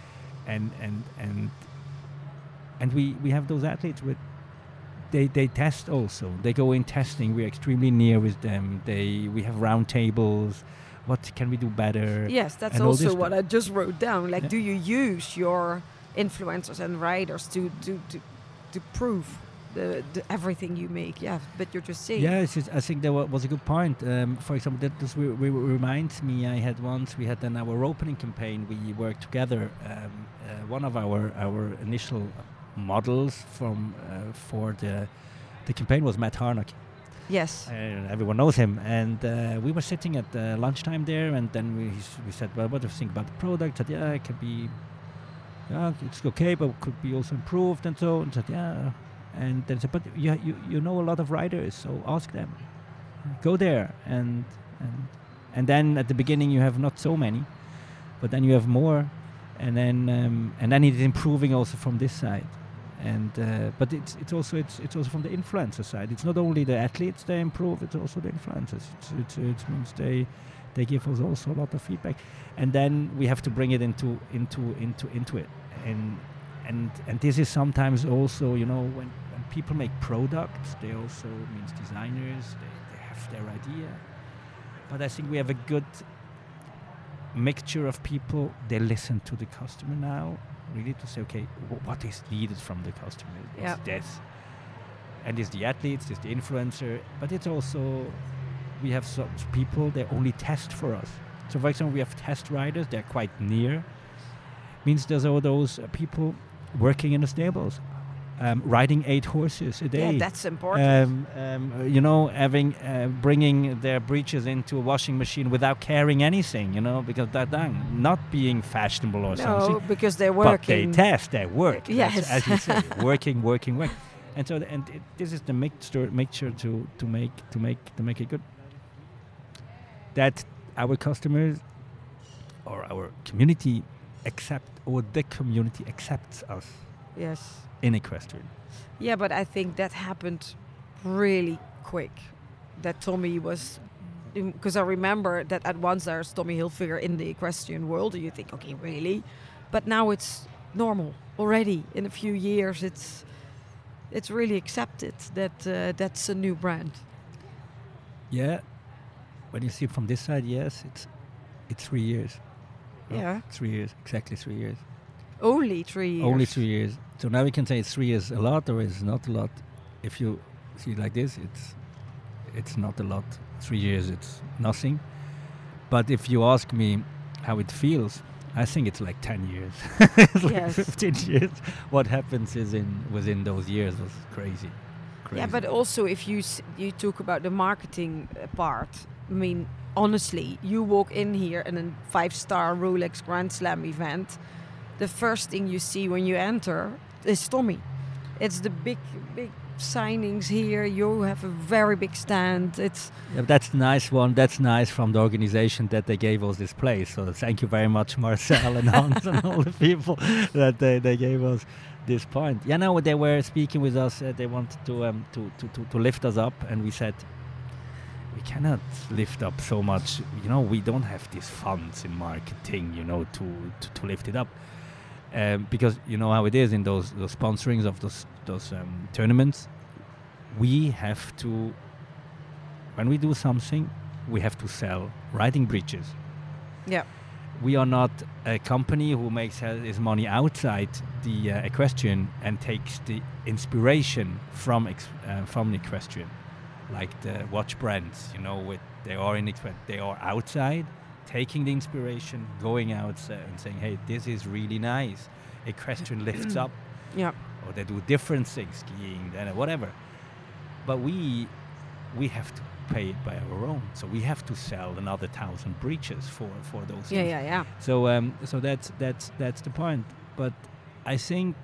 and we have those athletes with. They test also. They go in testing. We're extremely near with them. We have round tables. What can we do better? Yes, that's also what I just wrote down. Like, do you use your influencers and riders to prove the everything you make? Yeah, but you're just saying. Yeah, I think that was a good point. For example, that reminds me. We had then our opening campaign. We worked together. One of our initial models for the campaign was Matt Harnack. Yes. Everyone knows him, and we were sitting at lunchtime there, and then we said, well, what do you think about the product? Said, yeah, it can be, it's okay, but could be also improved, and so. And said, yeah, and then said, but you know a lot of riders, so ask them, go there, and then at the beginning you have not so many, but then you have more, and then it's improving also from this side. And but it's also from the influencer side. It's not only the athletes they improve; it's also the influencers. It means they give us also a lot of feedback, and then we have to bring it into it. And this is sometimes also, when people make products, they also means designers. They have their idea, but I think we have a good mixture of people. They listen to the customer now. Really to say, okay, what is needed from the customer? It's this. And it's the athletes, it's the influencer, but it's also, we have some people, they only test for us. So for example, we have test riders, they're quite near. Means there's all those people working in the stables, riding 8 horses a day. Yeah, that's important. Bringing their breeches into a washing machine without carrying anything, because they're done, not being fashionable or something. No, because they're working. But they test, they work. Yes. As you say, working. And so, this is the mixture to make it good. That our customers or our community the community accepts us. Yes. In equestrian. Yeah, but I think that happened really quick. That Tommy was, because I remember that at once there's Tommy Hilfiger in the equestrian world, and you think, okay, really? But now it's normal already. In a few years, it's really accepted that that's a new brand. Yeah. When you see it from this side, yes, it's 3 years. Yeah. 3 years, exactly 3 years. Only 3 years. Only 3 years. So now we can say it's 3 years a lot or it's not a lot. If you see it like this, it's not a lot. 3 years, it's nothing. But if you ask me how it feels, I think it's like 10 years. It's like Yes. 15 years. What happens is within those years was crazy. Yeah, but also if you talk about the marketing part, I mean, honestly, you walk in here in a 5-star Rolex Grand Slam event, the first thing you see when you enter is Tommy. It's the big signings here. You have a very big stand. That's the nice one. That's nice from the organization that they gave us this place. So thank you very much, Marcel and Hans and all the people that they gave us this point. Yeah, no, they were speaking with us. They wanted to lift us up, and we said we cannot lift up so much. We don't have these funds in marketing, to lift it up. Because you know how it is in those sponsorings of those tournaments. We have to, when we do something, we have to sell riding breeches. Yeah. We are not a company who makes his money outside the equestrian and takes the inspiration from equestrian, like the watch brands. They are outside, taking the inspiration, going out and saying, hey, this is really nice. Equestrian lifts up. Yeah. Or they do different things, skiing, whatever. But we have to pay it by our own. So we have to sell another 1,000 breeches for those things. Yeah. So that's the point. But I think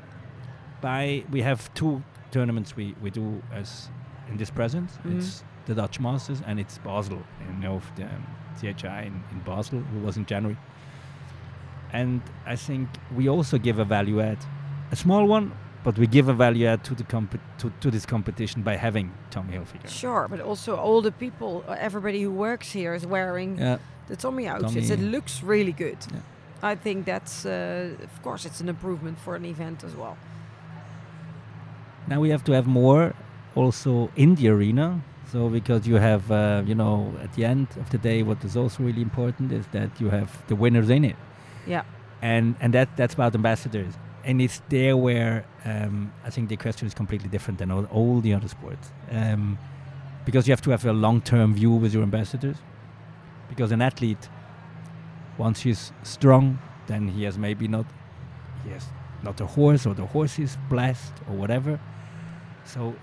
we have 2 tournaments we do as in this present. Mm-hmm. It's the Dutch Masters and it's Basel. The CHI in Basel, who was in January. And I think we also give a value add, a small one, but we give a value add to the to this competition by having Tommy Hilfiger. Sure, but also all the people, everybody who works here is wearing the Tommy outfits. It looks really good. Yeah. I think that's, of course, it's an improvement for an event as well. Now we have to have more also in the arena. So because you have, at the end of the day, what is also really important is that you have the winners in it. Yeah. And that's about ambassadors. And it's there where I think the question is completely different than all the other sports. Because you have to have a long-term view with your ambassadors. Because an athlete, once he's strong, then he has not a horse, or the horse is blessed or whatever. So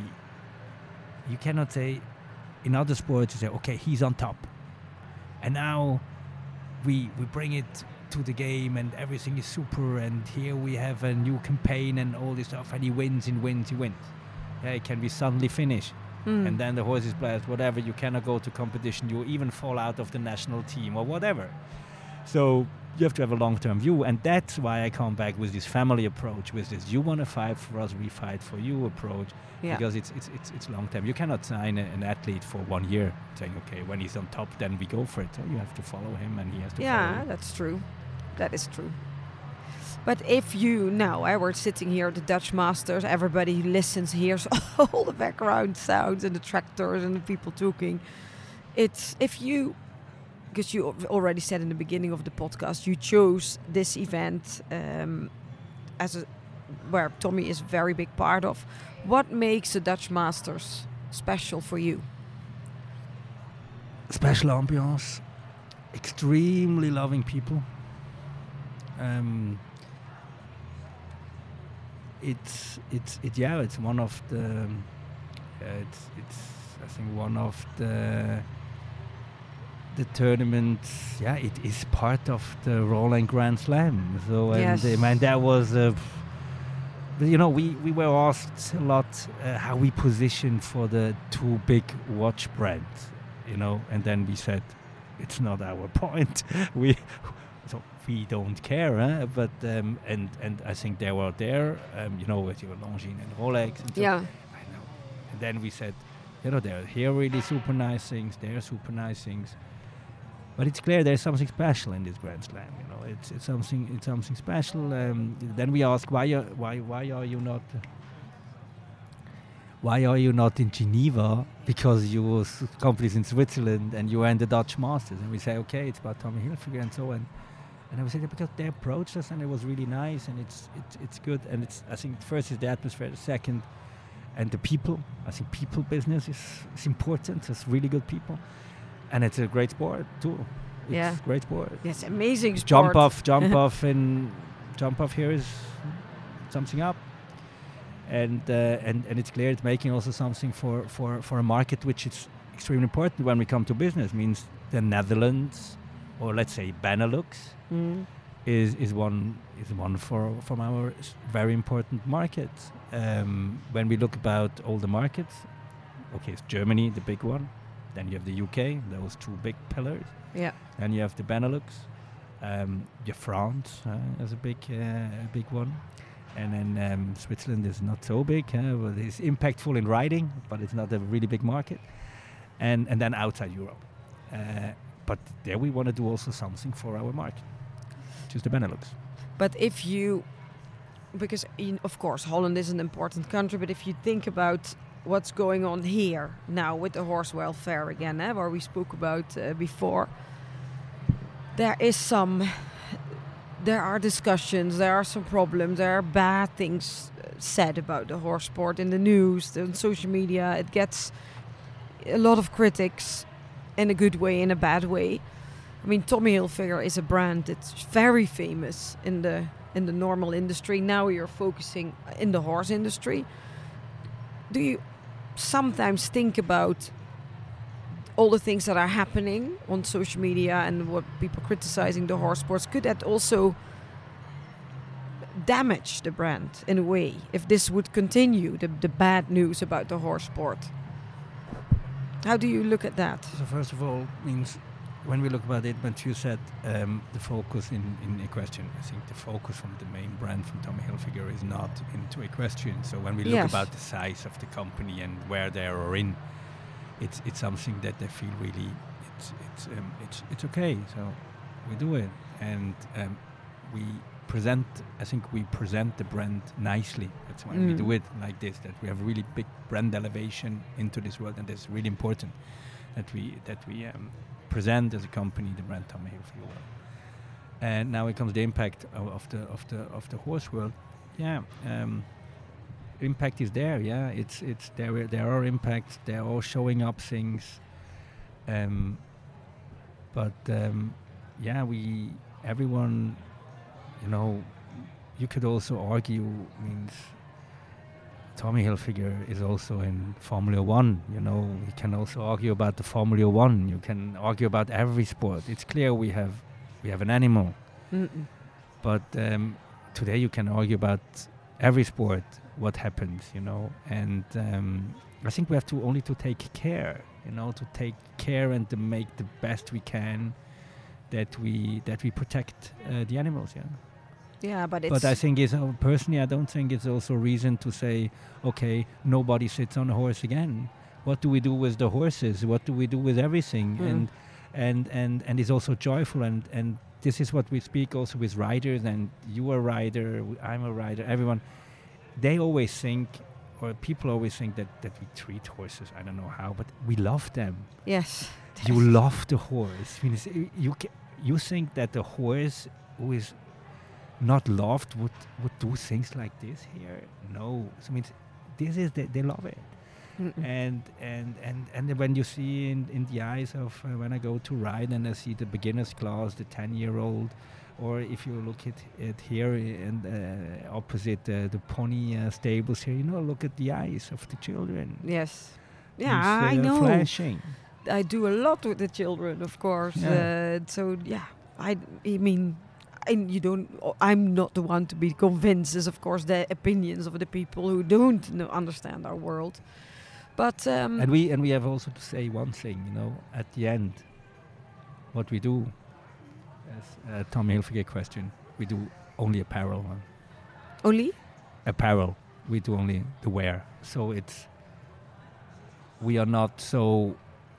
you cannot say, in other sports, you say, okay, he's on top. And now we bring it to the game and everything is super, and here we have a new campaign and all this stuff, and he wins. Yeah, it can be suddenly finish. And then the horse is blessed, whatever. You cannot go to competition. You even fall out of the national team or whatever. So you have to have a long-term view, and that's why I come back with this family approach, with this you want to fight for us, we fight for you approach. Yeah. Because it's long-term. You cannot sign an athlete for 1 year saying, okay, when he's on top, then we go for it. So you have to follow him, and he has to follow you. Yeah, that's true. That is true. But if you now, we're sitting here at the Dutch Masters, everybody who listens hears all the background sounds and the tractors and the people talking. It's because you already said in the beginning of the podcast, you chose this event where Tommy is a very big part of. What makes the Dutch Masters special for you? Special ambiance, extremely loving people. It's one of the I think one of the tournaments. Yeah, it is part of the Roland Grand Slam. So yes. And that was we were asked a lot how we position for the 2 big watch brands, and then we said it's not our point. We don't care, but and I think they were there, with your Longines and Rolex. And so yeah. I know. And then we said, they're here really super nice things. They're super nice things. But it's clear there's something special in this Grand Slam. You know, it's something special. Then we ask why are you not? Why are you not in Geneva? Because you companies in Switzerland and you are in the Dutch Masters. And we say, okay, it's about Tommy Hilfiger and so on. And I would say that because they approached us and it was really nice and it's good. And I think first is the atmosphere, the second, and the people. I think people business is important. It's really good people. And it's a great sport too. It's great sport. Yes, amazing sport. Jump off here is something up. And it's clear it's making also something for a market which is extremely important when we come to business. Means the Netherlands, or let's say Benelux, is one from our very important markets. When we look about all the markets, okay, it's Germany, the big one. Then you have the UK, those two big pillars. Yeah. Then you have the Benelux. You have France as a big one. And then Switzerland is not so big, but it's impactful in riding, but it's not a really big market. And then outside Europe. But there we want to do also something for our market, which is the Benelux. But because of course Holland is an important country, but if you think about what's going on here now with the horse welfare again, where we spoke about before, there are discussions, there are some problems, there are bad things said about the horse sport in the news, on social media. It gets a lot of critics in a good way, in a bad way. I mean, Tommy Hilfiger is a brand that's very famous in the normal industry. Now you're focusing in the horse industry. Do you sometimes think about all the things that are happening on social media and what people criticizing the horse sports? Could that also damage the brand in a way if this would continue, the bad news about the horse sport? How do you look at that? So first of all, means when we look about it, but you said the focus in equestrian. I think the focus from the main brand from Tommy Hilfiger is not into equestrian. So when we look about the size of the company and where they are in, it's something that they feel really it's okay. So we do it, and we present. I think we present the brand nicely. That's why we do it like this. That we have really big brand elevation into this world, and that's really important. That we present as a company the brand Tommy Hilfiger. And now it comes the impact of the horse world. Yeah. Impact is there, yeah. It's there. There are impacts. They're all showing up things, but everyone, you know, you could also argue. Means Tommy Hilfiger is also in Formula One. You know, we can also argue about the Formula One. You can argue about every sport. It's clear we have an animal, but today you can argue about every sport. What happens, you know, and I think we have to take care, you know, and to make the best we can, that we protect the animals, yeah. Yeah, but I think personally, I don't think it's also reason to say, okay, nobody sits on a horse again. What do we do with the horses? What do we do with everything? And it's also joyful, and this is what we speak also with riders. And you are a rider, I'm a rider, everyone. They always think, or people always think that we treat horses, I don't know how, but we love them. Yes. You love the horse. I mean, you think that the horse who is not loved would do things like this here? No. So, I mean, this is they love it. And when you see in the eyes of when I go to ride and I see the beginner's class, the 10-year-old, or if you look at it here and opposite the pony stables here, you know, look at the eyes of the children. Yes. Yeah, I know. Flashing. I do a lot with the children, of course. Yeah. I mean, I'm not the one to be convinced. Is of course the opinions of the people who don't understand our world. But and we have also to say one thing, you know, at the end, what we do. As Tommy Hilfiger question, we do only apparel. Only? Apparel. We do only the wear. So we are not so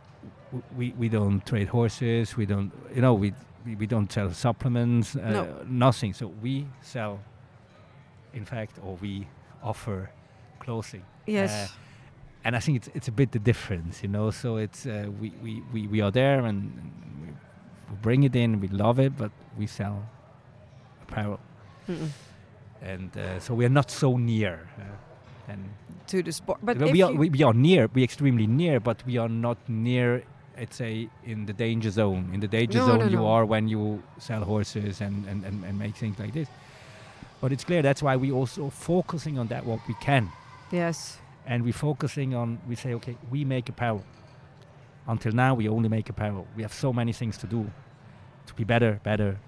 we don't trade horses. We don't, we don't sell supplements. No. Nothing. So we sell, in fact, or we offer clothing. Yes. And I think it's a bit the difference, So it's we are there and we bring it in. We love it, but we sell apparel. Mm-mm. And so we are not so near. And To the sport, but we are near. We're extremely near, but we are not near. I'd say in the danger zone. In the danger zone, you are when you sell horses and make things like this. But it's clear that's why we also focusing on that what we can. Yes. And we're focusing on. We say, okay, we make apparel. Until now, we only make apparel. We have so many things to do to be better.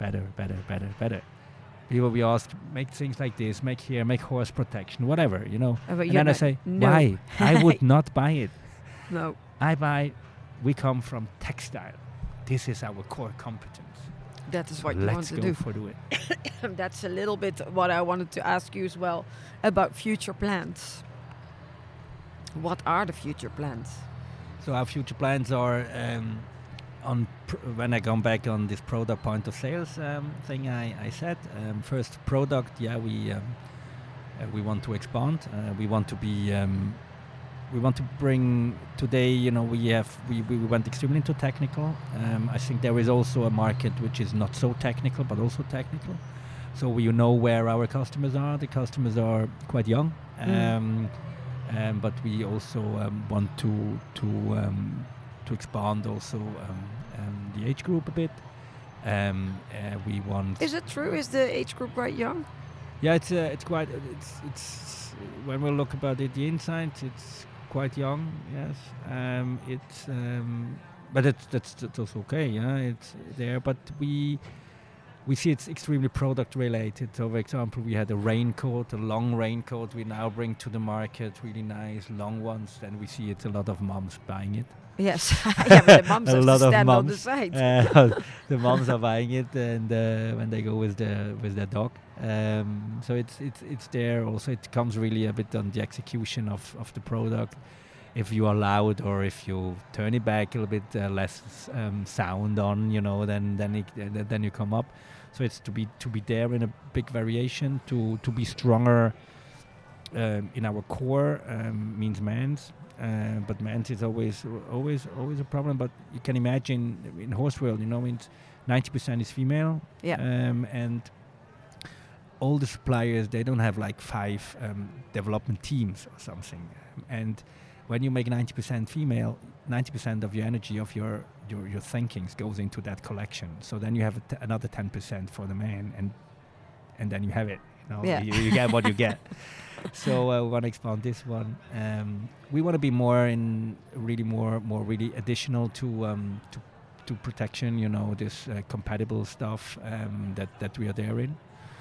People we ask, make things like this, make here, make horse protection, whatever, But And then I say, no. why? I would not buy it. No. We come from textile. This is our core competence. That is what you want Let's to go do. for it. That's a little bit what I wanted to ask you as well about future plans. What are the future plans? So our future plans are when I come back on this product point of sales thing I said. First product, we want to expand. We want to be. We want to bring today. We went extremely into technical. I think there is also a market which is not so technical, but also technical. So we know where our customers are. The customers are quite young. But we also want to expand also the age group a bit. We want. Is it true? Is the age group quite young? Yeah, it's quite. It's when we look about it, the insights, it's quite young. Yes, but that's also okay. Yeah, it's there, but we see it's extremely product related. So, for example, we had a raincoat, a long raincoat we now bring to the market, really nice, long ones. Then we see it's a lot of moms buying it. Yes, yeah, but the moms A have lot to of stand on the moms. side. The moms are buying it, and when they go with their dog. So it's there. Also, it comes really a bit on the execution of the product. If you are loud or if you turn it back a little bit less sound on, then you come up. So it's to be there in a big variation, to be stronger in our core means men's, but men's is always a problem. But you can imagine in horse world, it's 90% is female, and all the suppliers, they don't have like 5 development teams or something, and when you make 90% female, 90% of your energy, of your thinkings goes into that collection. So then you have another 10% for the man, and then you have it. You get what you get. So we want to expand this one. We want to be more really additional to protection. This compatible stuff that we are there in.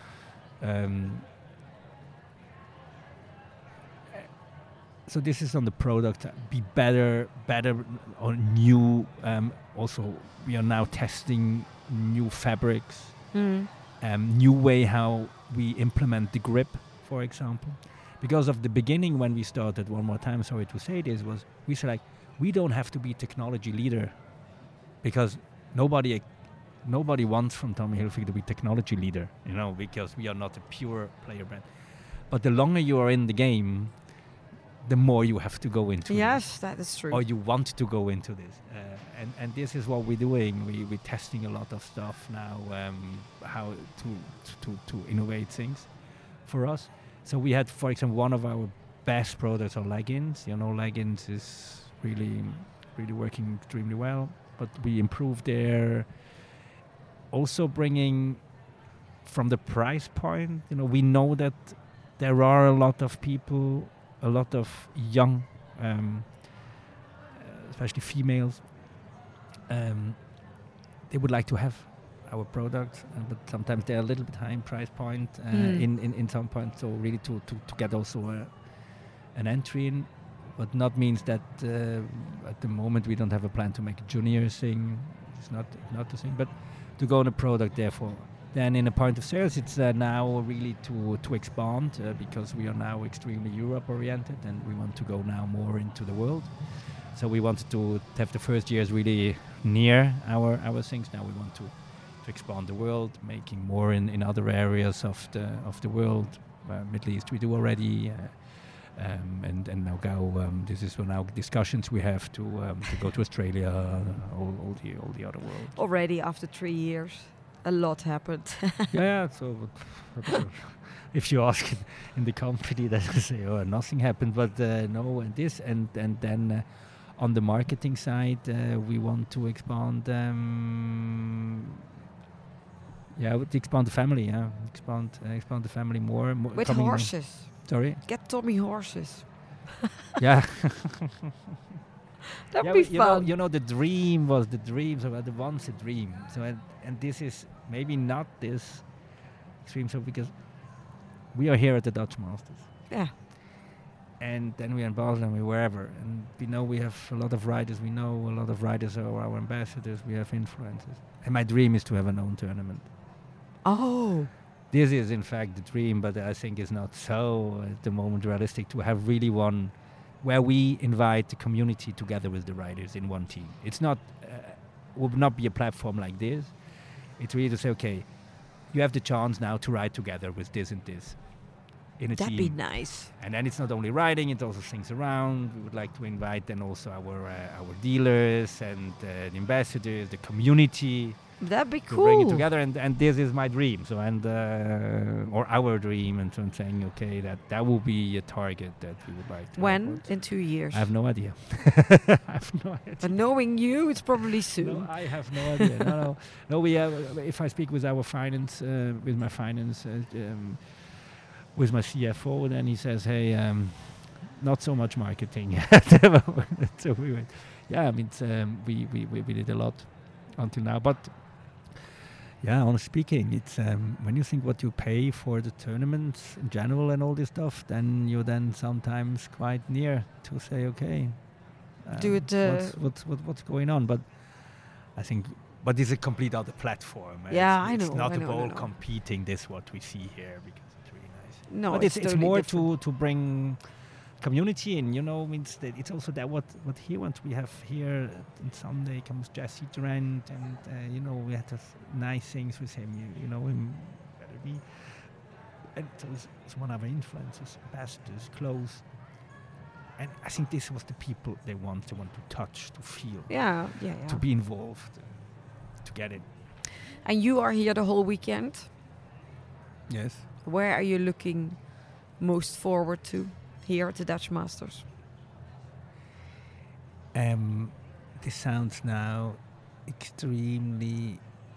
So this is on the product. Be better or new. Also, we are now testing new fabrics, new way how we implement the grip, for example. Because of the beginning when we started, one more time, sorry to say this, was we said we don't have to be technology leader, because nobody wants from Tommy Hilfiger to be technology leader, because we are not a pure player brand. But the longer you are in the game, the more you have to go into Yes, that is true. or you want to go into this. And this is what we're doing. We're testing a lot of stuff now, how to innovate things for us. So we had, for example, one of our best products are leggings. Leggings is really, really working extremely well. But we improved there. Also bringing from the price point, we know that there are a lot of people, a lot of young, especially females, they would like to have our products, but sometimes they're a little bit high in price point in some point. So really to get also an entry in, but not means that at the moment we don't have a plan to make a junior thing. It's not the thing, but to go on a product. Therefore, then in a point of sales, it's now really to expand because we are now extremely Europe oriented, and we want to go now more into the world. So we wanted to have the first years really near our things. Now we want to expand the world, making more in other areas of the world. Middle East we do already, and now go. This is now discussions we have to go to Australia, all the other world. Already after 3 years, a lot happened. Yeah. So if you ask in the company, they say, "Oh, nothing happened," but no, and this and then. On the marketing side, we want to expand. Expand the family. Yeah, expand the family more With horses. Sorry. Get Tommy horses. Yeah. That'd be fun. You know, the dream was the dream. So the once a dream. So and this is maybe not this extreme. So because we are here at the Dutch Masters. Yeah. And then we're in Basel and we're wherever. And we know we have a lot of riders. We know a lot of riders are our ambassadors. We have influencers. And my dream is to have an own tournament. Oh. This is in fact the dream, but I think it's not so at the moment realistic to have really one where we invite the community together with the riders in one team. It's not, would not be a platform like this. It's really to say, okay, you have the chance now to ride together with this and this. In a That'd team. be nice. And then it's not only riding, it's also things around. We would like to invite then also our dealers and the ambassadors, the community. That'd be to cool. bring it together, and this is my dream. So or our dream, and so I'm saying, okay, that will be a target that we would like to. When? Report. In 2 years. I have no idea. I have no idea. But knowing you, it's probably soon. No, I have no idea. No. We if I speak with our finance, with my finance. With my CFO, then he says, "Hey, not so much marketing at the moment." So we went, yeah. I mean, we did a lot until now, but yeah, honestly speaking, it's when you think what you pay for the tournaments in general and all this stuff, then you're then sometimes quite near to say, okay, do it. What's going on? But I think. But it's a complete other platform. Yeah, I know. It's not I know. competing. This what we see here because. No, but it's totally more different. to bring community in, you know, means that it's also that what he wants. We have here on Sunday comes Jesse Durant, and you know, we had nice things with him. You know him better me. And so it's one of our influencers, ambassadors, close. And I think this was the people they want to touch, to feel, yeah. to be involved, to get it. And you are here the whole weekend. Yes. Where are you looking most forward to here at the Dutch Masters? This sounds now extremely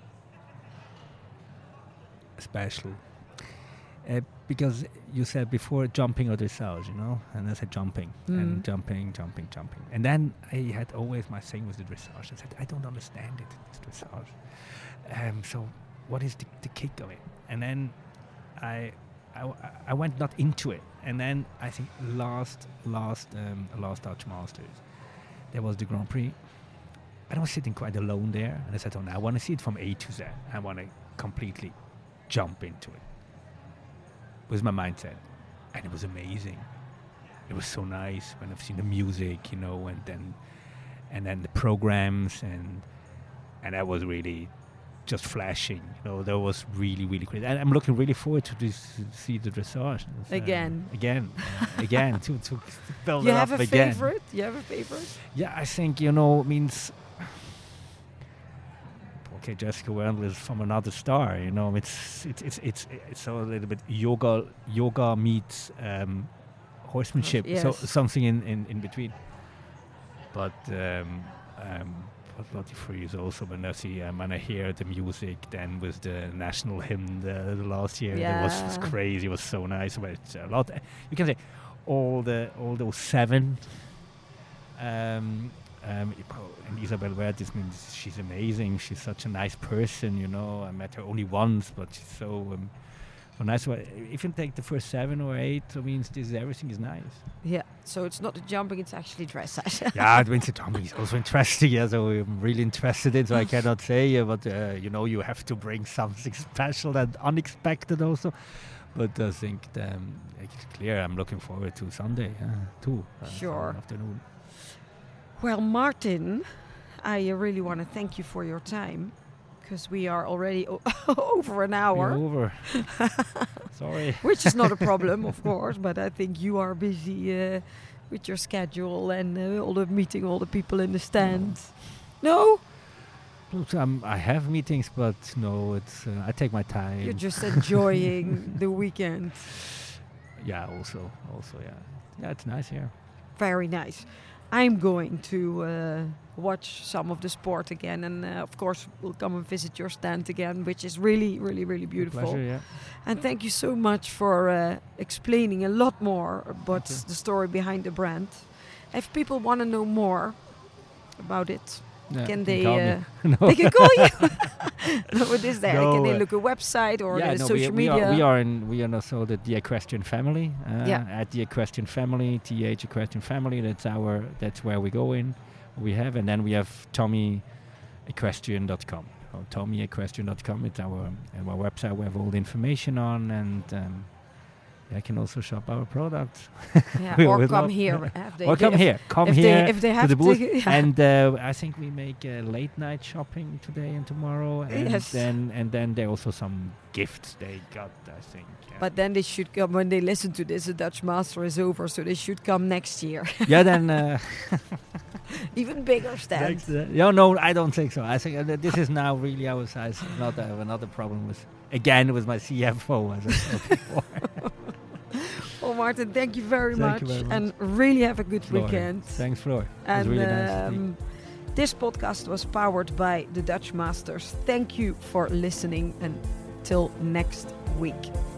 special. Because you said before jumping or dressage, you know, and I said jumping and jumping. And then I had always my thing with the dressage. I said, I don't understand it, this dressage. So what is the kick of it? And then I went not into it, and then I think last Dutch Masters, there was the Grand Prix, and I was sitting quite alone there, and I said, "Oh, now I want to see it from A to Z. I want to completely jump into it." Was my mindset, and it was amazing. It was so nice when I've seen the music, you know, and then the programs, and that was really. Just flashing, you know, that was really, really great. And I'm looking really forward to see the dressage Again, to build you it have up a again. favorite? You have a favorite? Yeah, I think, you know, means. Okay, Jessica Wendell is from another star, you know. It's so a little bit yoga meets horsemanship, Yes. so something in between. But. Lottie Free is also when I hear the music then with the national hymn the last year. Yeah. It was crazy. It was so nice. But it's a lot. You can say all those 7. And Isabel Wertis, means she's amazing. She's such a nice person. You know, I met her only once, but she's so nice. If you take the first 7 or 8, it means everything is nice. Yeah. So it's not the jumping; it's actually dressage. Yeah, the jumping is also interesting. Yeah, so I'm really interested in. So I cannot say, but you know, you have to bring something special and unexpected also. But I think it's clear. I'm looking forward to Sunday too. Sure. Afternoon. Well, Martin, I really want to thank you for your time, because we are already over an hour. We're over. Sorry. Which is not a problem, of course, but I think you are busy with your schedule and meeting all the people in the stand. No? Look, I have meetings, but no, it's I take my time. You're just enjoying the weekend. Yeah, also, yeah. Yeah, it's nice here. Very nice. I'm going to watch some of the sport again, and of course we'll come and visit your stand again, which is really, really, really beautiful. Pleasure, yeah. And thank you so much for explaining a lot more about the story behind the brand. If people want to know more about it, can they? No. They can call you. No, it is there. No, Can they look a website or social media? We are also the Equestrian Family. At the Equestrian Family, TH Equestrian Family. That's where we go in. And then we have TommyEquestrian.com. TommyEquestrian.com. It's our website. We have all the information on, and I can also shop our products. Or come here. Come here if they have to the booth. to. And I think we make late night shopping today and tomorrow. And then there are also some gifts they got, I think. Yeah. But then they should come when they listen to this. The Dutch Master is over, so they should come next year. Then even bigger stand. No, I don't think so. I think this is now really our size. I have another problem with my CFO, as I said before. Well, Martin, thank you very much, and really have a good weekend. Thanks, Floor. And it was really nice. This podcast was powered by the Dutch Masters. Thank you for listening, and till next week.